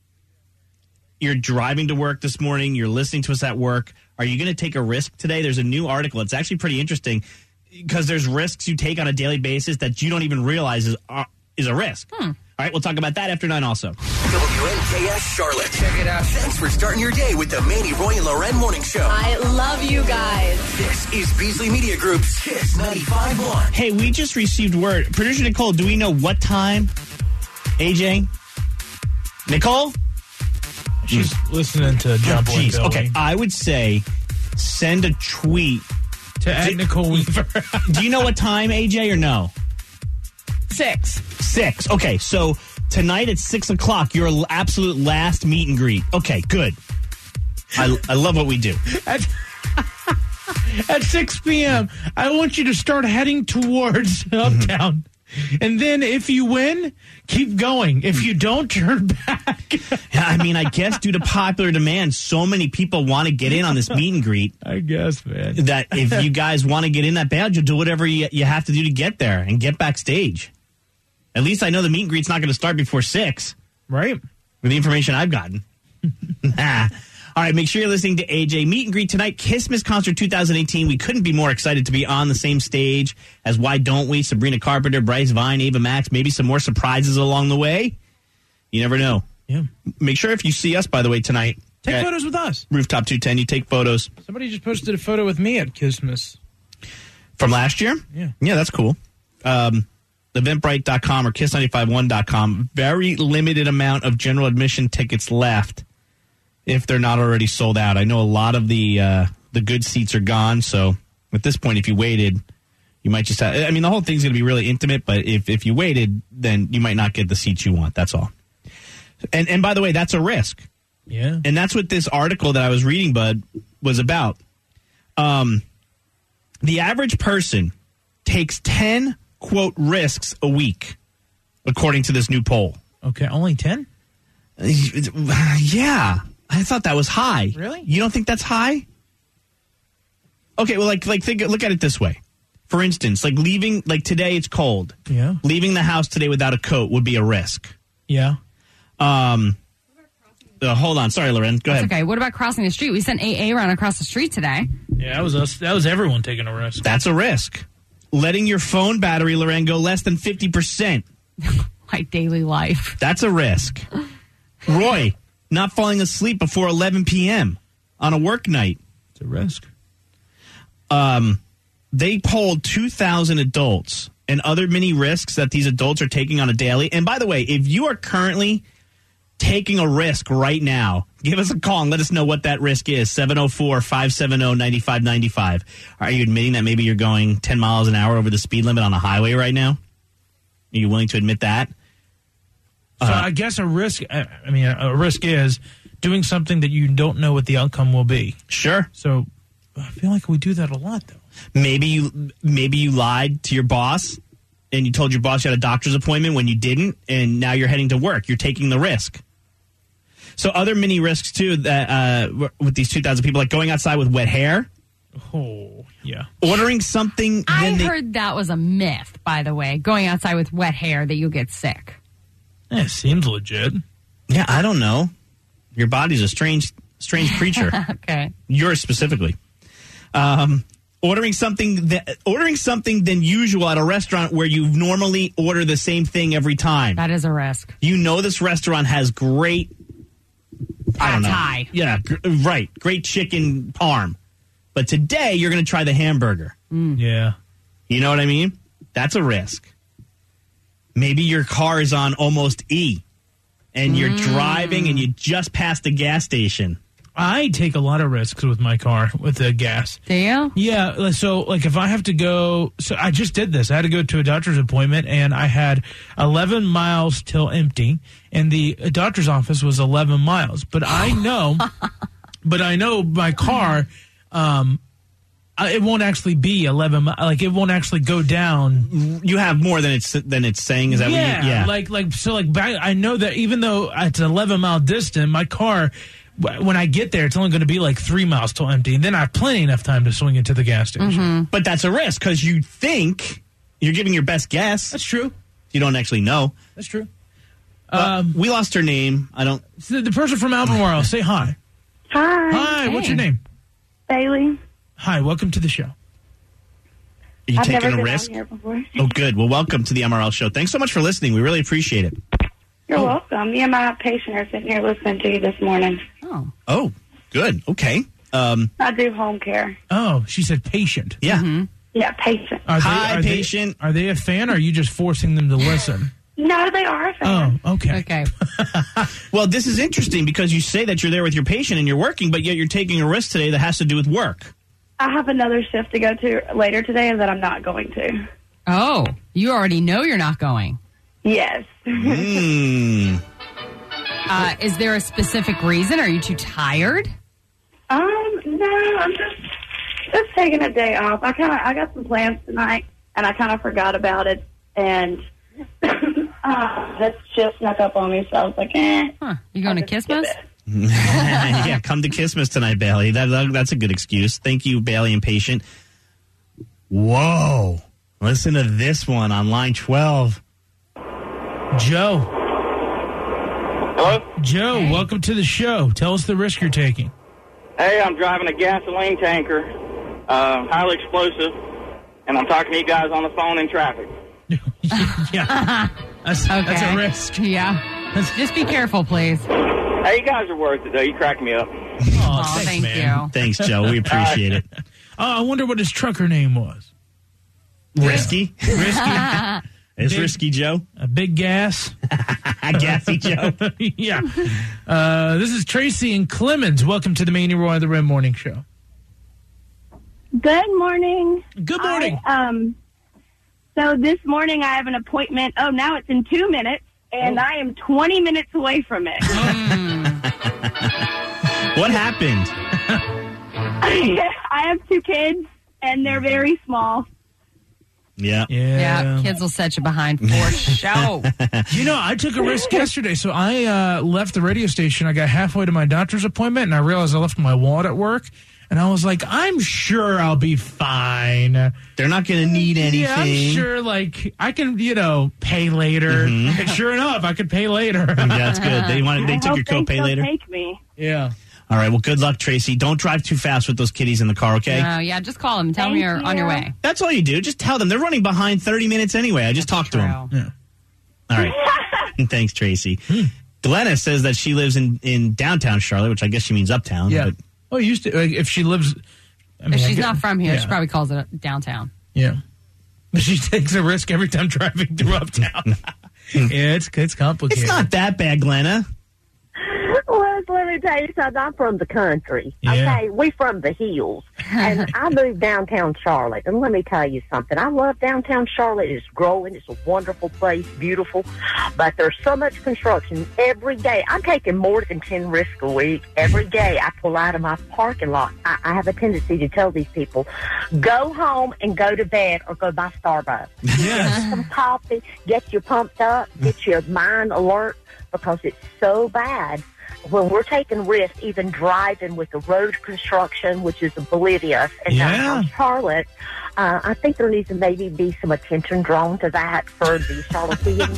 Speaker 6: You're driving to work this morning. You're listening to us at work. Are you going to take a risk today? There's a new article. It's actually pretty interesting because there's risks you take on a daily basis that you don't even realize is, uh, is a risk.
Speaker 3: Hmm.
Speaker 6: All right, we'll talk about that after nine also.
Speaker 1: W N K S Charlotte. Check it out. Thanks for starting your day with the Manny Roy and Loren Morning Show.
Speaker 12: I love you guys.
Speaker 1: This is Beasley Media Group's Kiss ninety-five point one.
Speaker 6: Hey, we just received word. Producer Nicole, do we know what time? A J? Nicole?
Speaker 5: She's listening to John Boy
Speaker 6: Jeez.
Speaker 5: Billy.
Speaker 6: Okay, I would say send a tweet
Speaker 5: to at Nicole Weaver.
Speaker 6: Do you know what time, A J, or no?
Speaker 8: Six.
Speaker 6: Six. Okay, so tonight at six o'clock, your l- absolute last meet and greet. Okay, good. I, I love what we do.
Speaker 5: At, at six p.m., I want you to start heading towards Uptown. And then if you win, keep going. If you don't, turn back.
Speaker 6: Yeah, I mean, I guess due to popular demand, so many people want to get in on this meet and greet.
Speaker 5: I guess, man.
Speaker 6: That if you guys want to get in that band, you'll do whatever you, you have to do to get there and get backstage. At least I know the meet and greet's not going to start before six.
Speaker 5: Right.
Speaker 6: With the information I've gotten. All right, make sure you're listening to A J. Meet and greet tonight, Kissmas Concert twenty eighteen. We couldn't be more excited to be on the same stage as Why Don't We? Sabrina Carpenter, Bryce Vine, Ava Max, maybe some more surprises along the way. You never know.
Speaker 5: Yeah.
Speaker 6: Make sure if you see us, by the way, tonight.
Speaker 5: Take photos with us.
Speaker 6: Rooftop two ten, you take photos.
Speaker 5: Somebody just posted a photo with me at Kissmas.
Speaker 6: From last year?
Speaker 5: Yeah.
Speaker 6: Yeah, that's cool. Um, Eventbrite dot com or kiss nine five one dot com. Very limited amount of general admission tickets left if they're not already sold out. I know a lot of the uh, the good seats are gone, so at this point, if you waited, you might just have... I mean, the whole thing's going to be really intimate, but if, if you waited, then you might not get the seats you want. That's all. And and by the way, that's a risk.
Speaker 5: Yeah.
Speaker 6: And that's what this article that I was reading, Bud, was about. Um, the average person takes ten, quote, risks a week. according to this new poll.
Speaker 5: Okay, only ten?
Speaker 6: Uh, yeah. I thought that was high.
Speaker 5: Really?
Speaker 6: You don't think that's high? Okay, well, like, like think, look at it this way. For instance, like leaving, like today it's cold.
Speaker 5: Yeah.
Speaker 6: Leaving the house today without a coat would be a risk.
Speaker 5: Yeah.
Speaker 6: Um. Uh, hold on, sorry, Loren. Go
Speaker 3: That's
Speaker 6: ahead.
Speaker 3: okay. What about crossing the street? We sent A A run across the street today.
Speaker 5: Yeah, that was us. That was everyone taking a risk.
Speaker 6: That's a risk. Letting your phone battery, Loren, go less than fifty percent.
Speaker 3: My daily life.
Speaker 6: That's a risk. Roy, not falling asleep before eleven p.m. on a work night.
Speaker 5: It's a risk.
Speaker 6: Um, they polled two thousand adults and other mini risks that these adults are taking on a daily. And by the way, if you are currently taking a risk right now, give us a call and let us know what that risk is. seven oh four, five seven oh, nine five nine five. Are you admitting that maybe you're going ten miles an hour over the speed limit on the highway right now? Are you willing to admit that?
Speaker 5: So uh, I guess a risk, I mean, a risk is doing something that you don't know what the outcome will be.
Speaker 6: Sure.
Speaker 5: So I feel like we do that a lot, though.
Speaker 6: Maybe you maybe you lied to your boss and you told your boss you had a doctor's appointment when you didn't, and now you're heading to work. You're taking the risk. So other mini risks, too, that uh, with these two thousand people, like going outside with wet hair.
Speaker 5: Oh, yeah.
Speaker 6: Ordering something.
Speaker 3: I
Speaker 6: then they,
Speaker 3: heard that was a myth, by the way, going outside with wet hair that you'll get sick.
Speaker 5: Yeah, it seems legit.
Speaker 6: Yeah, I don't know. Your body's a strange, strange creature.
Speaker 3: Okay.
Speaker 6: Yours specifically. Um, ordering something that, ordering something than usual at a restaurant where you normally order the same thing every time.
Speaker 3: That is a risk.
Speaker 6: You know this restaurant has great. I don't know.
Speaker 3: Thai.
Speaker 6: Yeah, gr- right. Great chicken parm. But today you're going to try the hamburger.
Speaker 3: Mm.
Speaker 5: Yeah.
Speaker 6: You know what I mean? That's a risk. Maybe your car is on almost E and you're
Speaker 3: Mm.
Speaker 6: driving and you just passed the gas station.
Speaker 5: I take a lot of risks with my car, with the gas.
Speaker 3: Do you?
Speaker 5: Yeah. So, like, if I have to go, so I just did this. I had to go to a doctor's appointment, and I had eleven miles till empty, and the doctor's office was eleven miles. But I know, but I know my car, um, it won't actually be eleven. Like, it won't actually go down.
Speaker 6: You have more than it's than it's saying. Is that
Speaker 5: yeah,
Speaker 6: what you, yeah?
Speaker 5: Like, like so, like back, I know that even though it's an eleven mile distance, my car, when I get there, it's only going to be like three miles till empty. And then I have plenty enough time to swing it to the gas station.
Speaker 3: Mm-hmm.
Speaker 6: But that's a risk because you think you're giving your best guess.
Speaker 5: That's true.
Speaker 6: You don't actually know.
Speaker 5: That's true.
Speaker 6: Uh,
Speaker 5: Um,
Speaker 6: we lost her name. I don't.
Speaker 5: So the person from Albemarle, say hi.
Speaker 14: Hi.
Speaker 5: Hi, what's your name?
Speaker 14: Bailey.
Speaker 5: Hi, welcome to the show.
Speaker 6: Are you
Speaker 14: I've
Speaker 6: taking
Speaker 14: never
Speaker 6: a
Speaker 14: been
Speaker 6: risk?
Speaker 14: on here before.
Speaker 6: Oh, good. Well, welcome to the M R L show. Thanks so much for listening. We really appreciate it.
Speaker 14: You're welcome. Me and my patient are sitting here listening to you this morning.
Speaker 3: Oh.
Speaker 6: Oh, good. Okay. Um,
Speaker 14: I do home care.
Speaker 5: Oh, she said patient.
Speaker 6: yeah.
Speaker 14: Yeah, patient.
Speaker 5: Are they,
Speaker 6: Hi,
Speaker 5: are
Speaker 6: patient.
Speaker 5: They, are they a fan, or are you just forcing them to listen?
Speaker 14: No, they are a fan.
Speaker 5: Oh, okay.
Speaker 3: Okay.
Speaker 6: Well, this is interesting because you say that you're there with your patient and you're working, but yet you're taking a risk today that has to do with work.
Speaker 14: I have another shift to go to later today that I'm not going to.
Speaker 3: Oh, you already know you're not going.
Speaker 14: Yes.
Speaker 6: Mm.
Speaker 3: Uh, is there a specific reason? Are you too tired?
Speaker 14: Um, no, I'm just just taking a day off. I kind of I got some plans tonight, and I kind of forgot about it, and uh, that shift snuck up on me. So I was like, eh.
Speaker 3: Huh. You going to Christmas?
Speaker 6: Yeah, come to Christmas tonight, Bailey. That, that, that's a good excuse. Thank you, Bailey and patient. Whoa. Listen to this one on line twelve.
Speaker 5: Joe.
Speaker 21: Hello?
Speaker 5: Joe,
Speaker 21: hey.
Speaker 5: Welcome to the show. Tell us the risk you're taking.
Speaker 21: Hey, I'm driving a gasoline tanker, uh, highly explosive, and I'm talking to you guys on the phone in traffic.
Speaker 5: Yeah. That's,
Speaker 3: Okay.
Speaker 5: that's a risk.
Speaker 3: Yeah. Just be careful, please.
Speaker 21: Hey, you guys are worth it, though. You crack me up.
Speaker 5: Oh,
Speaker 3: Oh,
Speaker 5: thanks,
Speaker 3: thank
Speaker 5: man.
Speaker 3: you.
Speaker 6: Thanks, Joe. We appreciate it.
Speaker 5: Oh, I wonder what his trucker name was.
Speaker 6: Risky?
Speaker 5: Risky.
Speaker 6: It's
Speaker 5: Big-
Speaker 6: Risky Joe.
Speaker 5: A big gas.
Speaker 6: Gassy Joe.
Speaker 5: Yeah. Uh, this is Tracy and Clemens. Welcome to the Maine Roy of the Red Morning Show.
Speaker 22: Good morning.
Speaker 5: Good morning.
Speaker 22: I, um, so this morning I have an appointment. Oh, now it's in two minutes, and
Speaker 5: Oh.
Speaker 22: I am twenty minutes away from it.
Speaker 6: What happened?
Speaker 22: I have two kids, and they're very small.
Speaker 6: Yeah.
Speaker 3: Yeah, kids will set you behind for show.
Speaker 5: You know, I took a risk yesterday. So I uh, left the radio station. I got halfway to my doctor's appointment, and I realized I left my wallet at work. And I was like, I'm sure I'll be fine.
Speaker 6: They're not going to need anything.
Speaker 5: Yeah, I'm sure, like, I can, you know, pay later.
Speaker 6: Mhm.
Speaker 5: And sure enough, I could pay later.
Speaker 6: That's good. They wanted, they
Speaker 7: I
Speaker 6: took
Speaker 7: hope
Speaker 6: your
Speaker 7: they
Speaker 6: copay
Speaker 7: still
Speaker 6: later.
Speaker 7: Take me.
Speaker 5: Yeah.
Speaker 6: All right. Well, good luck, Tracy. Don't drive too fast with those kitties in the car, okay?
Speaker 3: Oh, yeah, just call them. Tell them you're on your way.
Speaker 6: That's all you do. Just tell them. They're running behind thirty minutes anyway. I just talked to them.
Speaker 5: Yeah.
Speaker 6: All right. Thanks, Tracy. Glenna says that she lives in, in downtown Charlotte, which I guess she means uptown.
Speaker 5: Yeah.
Speaker 6: But
Speaker 5: Oh, used to, like, if she lives. I mean,
Speaker 3: If
Speaker 5: I
Speaker 3: she's
Speaker 5: get-
Speaker 3: not from here,
Speaker 5: yeah.
Speaker 3: she probably calls it downtown.
Speaker 5: Yeah. But she takes a risk every time driving through uptown. Yeah, it's, it's complicated.
Speaker 6: it's not that bad, Glenna.
Speaker 4: Well, let me tell you something. I'm from the country.
Speaker 5: Yeah.
Speaker 4: Okay, we from the hills, and I moved downtown Charlotte. And let me tell you something. I love downtown Charlotte. It's growing. It's a wonderful place, beautiful. But there's so much construction every day. I'm taking more than ten risks a week. Every day I pull out of my parking lot. I, I have a tendency to tell these people, go home and go to bed, or go buy Starbucks. Get some coffee. Get you pumped up. Get your mind alert, because it's so bad. When we're taking risks, even driving with the road construction, which is oblivious, and
Speaker 5: Yeah.
Speaker 4: downtown Charlotte, uh, I think there needs to maybe be some attention drawn to that for the Charlotteans.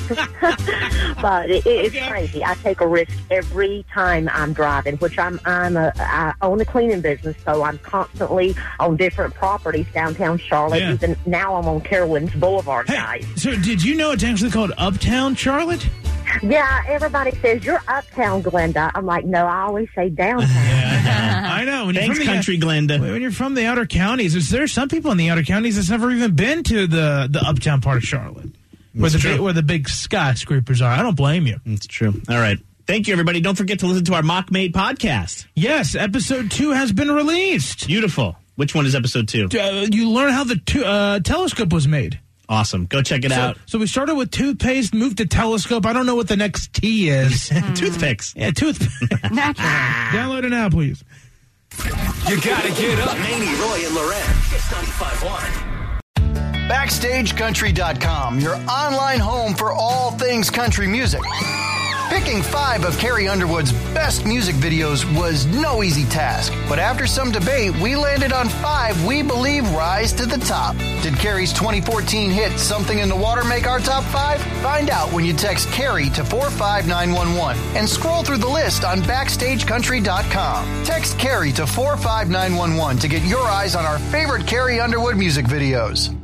Speaker 4: But it, it's crazy. I take a risk every time I'm driving, which I'm I'm a I own a cleaning business, so I'm constantly on different properties downtown Charlotte.
Speaker 5: Yeah.
Speaker 4: Even now, I'm on Carowinds Boulevard, guys.
Speaker 5: So, did you know it's actually called Uptown Charlotte?
Speaker 4: Yeah, everybody says you're uptown, Glenda. I'm like, no, I always say downtown.
Speaker 5: I know. When you're
Speaker 6: Thanks,
Speaker 5: from the-
Speaker 6: Country Glenda.
Speaker 5: When you're from the outer counties, is there some people in the outer counties that's never even been to the, the uptown part of Charlotte, where
Speaker 6: That's
Speaker 5: the
Speaker 6: true.
Speaker 5: big, where the big skyscrapers are? I don't blame you.
Speaker 6: It's true. All right. Thank you, everybody. Don't forget to listen to our Mock Mate podcast.
Speaker 5: Yes, episode two has been released.
Speaker 6: Beautiful. Which one is episode two?
Speaker 5: Uh, you learn how the tu- uh, telescope was made.
Speaker 6: Awesome. Go check it
Speaker 5: so,
Speaker 6: out.
Speaker 5: So we started with toothpaste, moved to telescope. I don't know what the next T is.
Speaker 6: Toothpicks.
Speaker 5: Yeah, toothpaste. Download it now, please.
Speaker 1: You gotta get up. Manny, Roy, and Loren. Kiss ninety-five one.
Speaker 17: Backstage Country dot com, your online home for all things country music. Picking five of Carrie Underwood's best music videos was no easy task, but after some debate, we landed on five we believe rise to the top. Did Carrie's twenty fourteen hit Something in the Water make our top five? Find out when you text Carrie to four five nine one one and scroll through the list on Backstage Country dot com. Text Carrie to four five nine one one to get your eyes on our favorite Carrie Underwood music videos.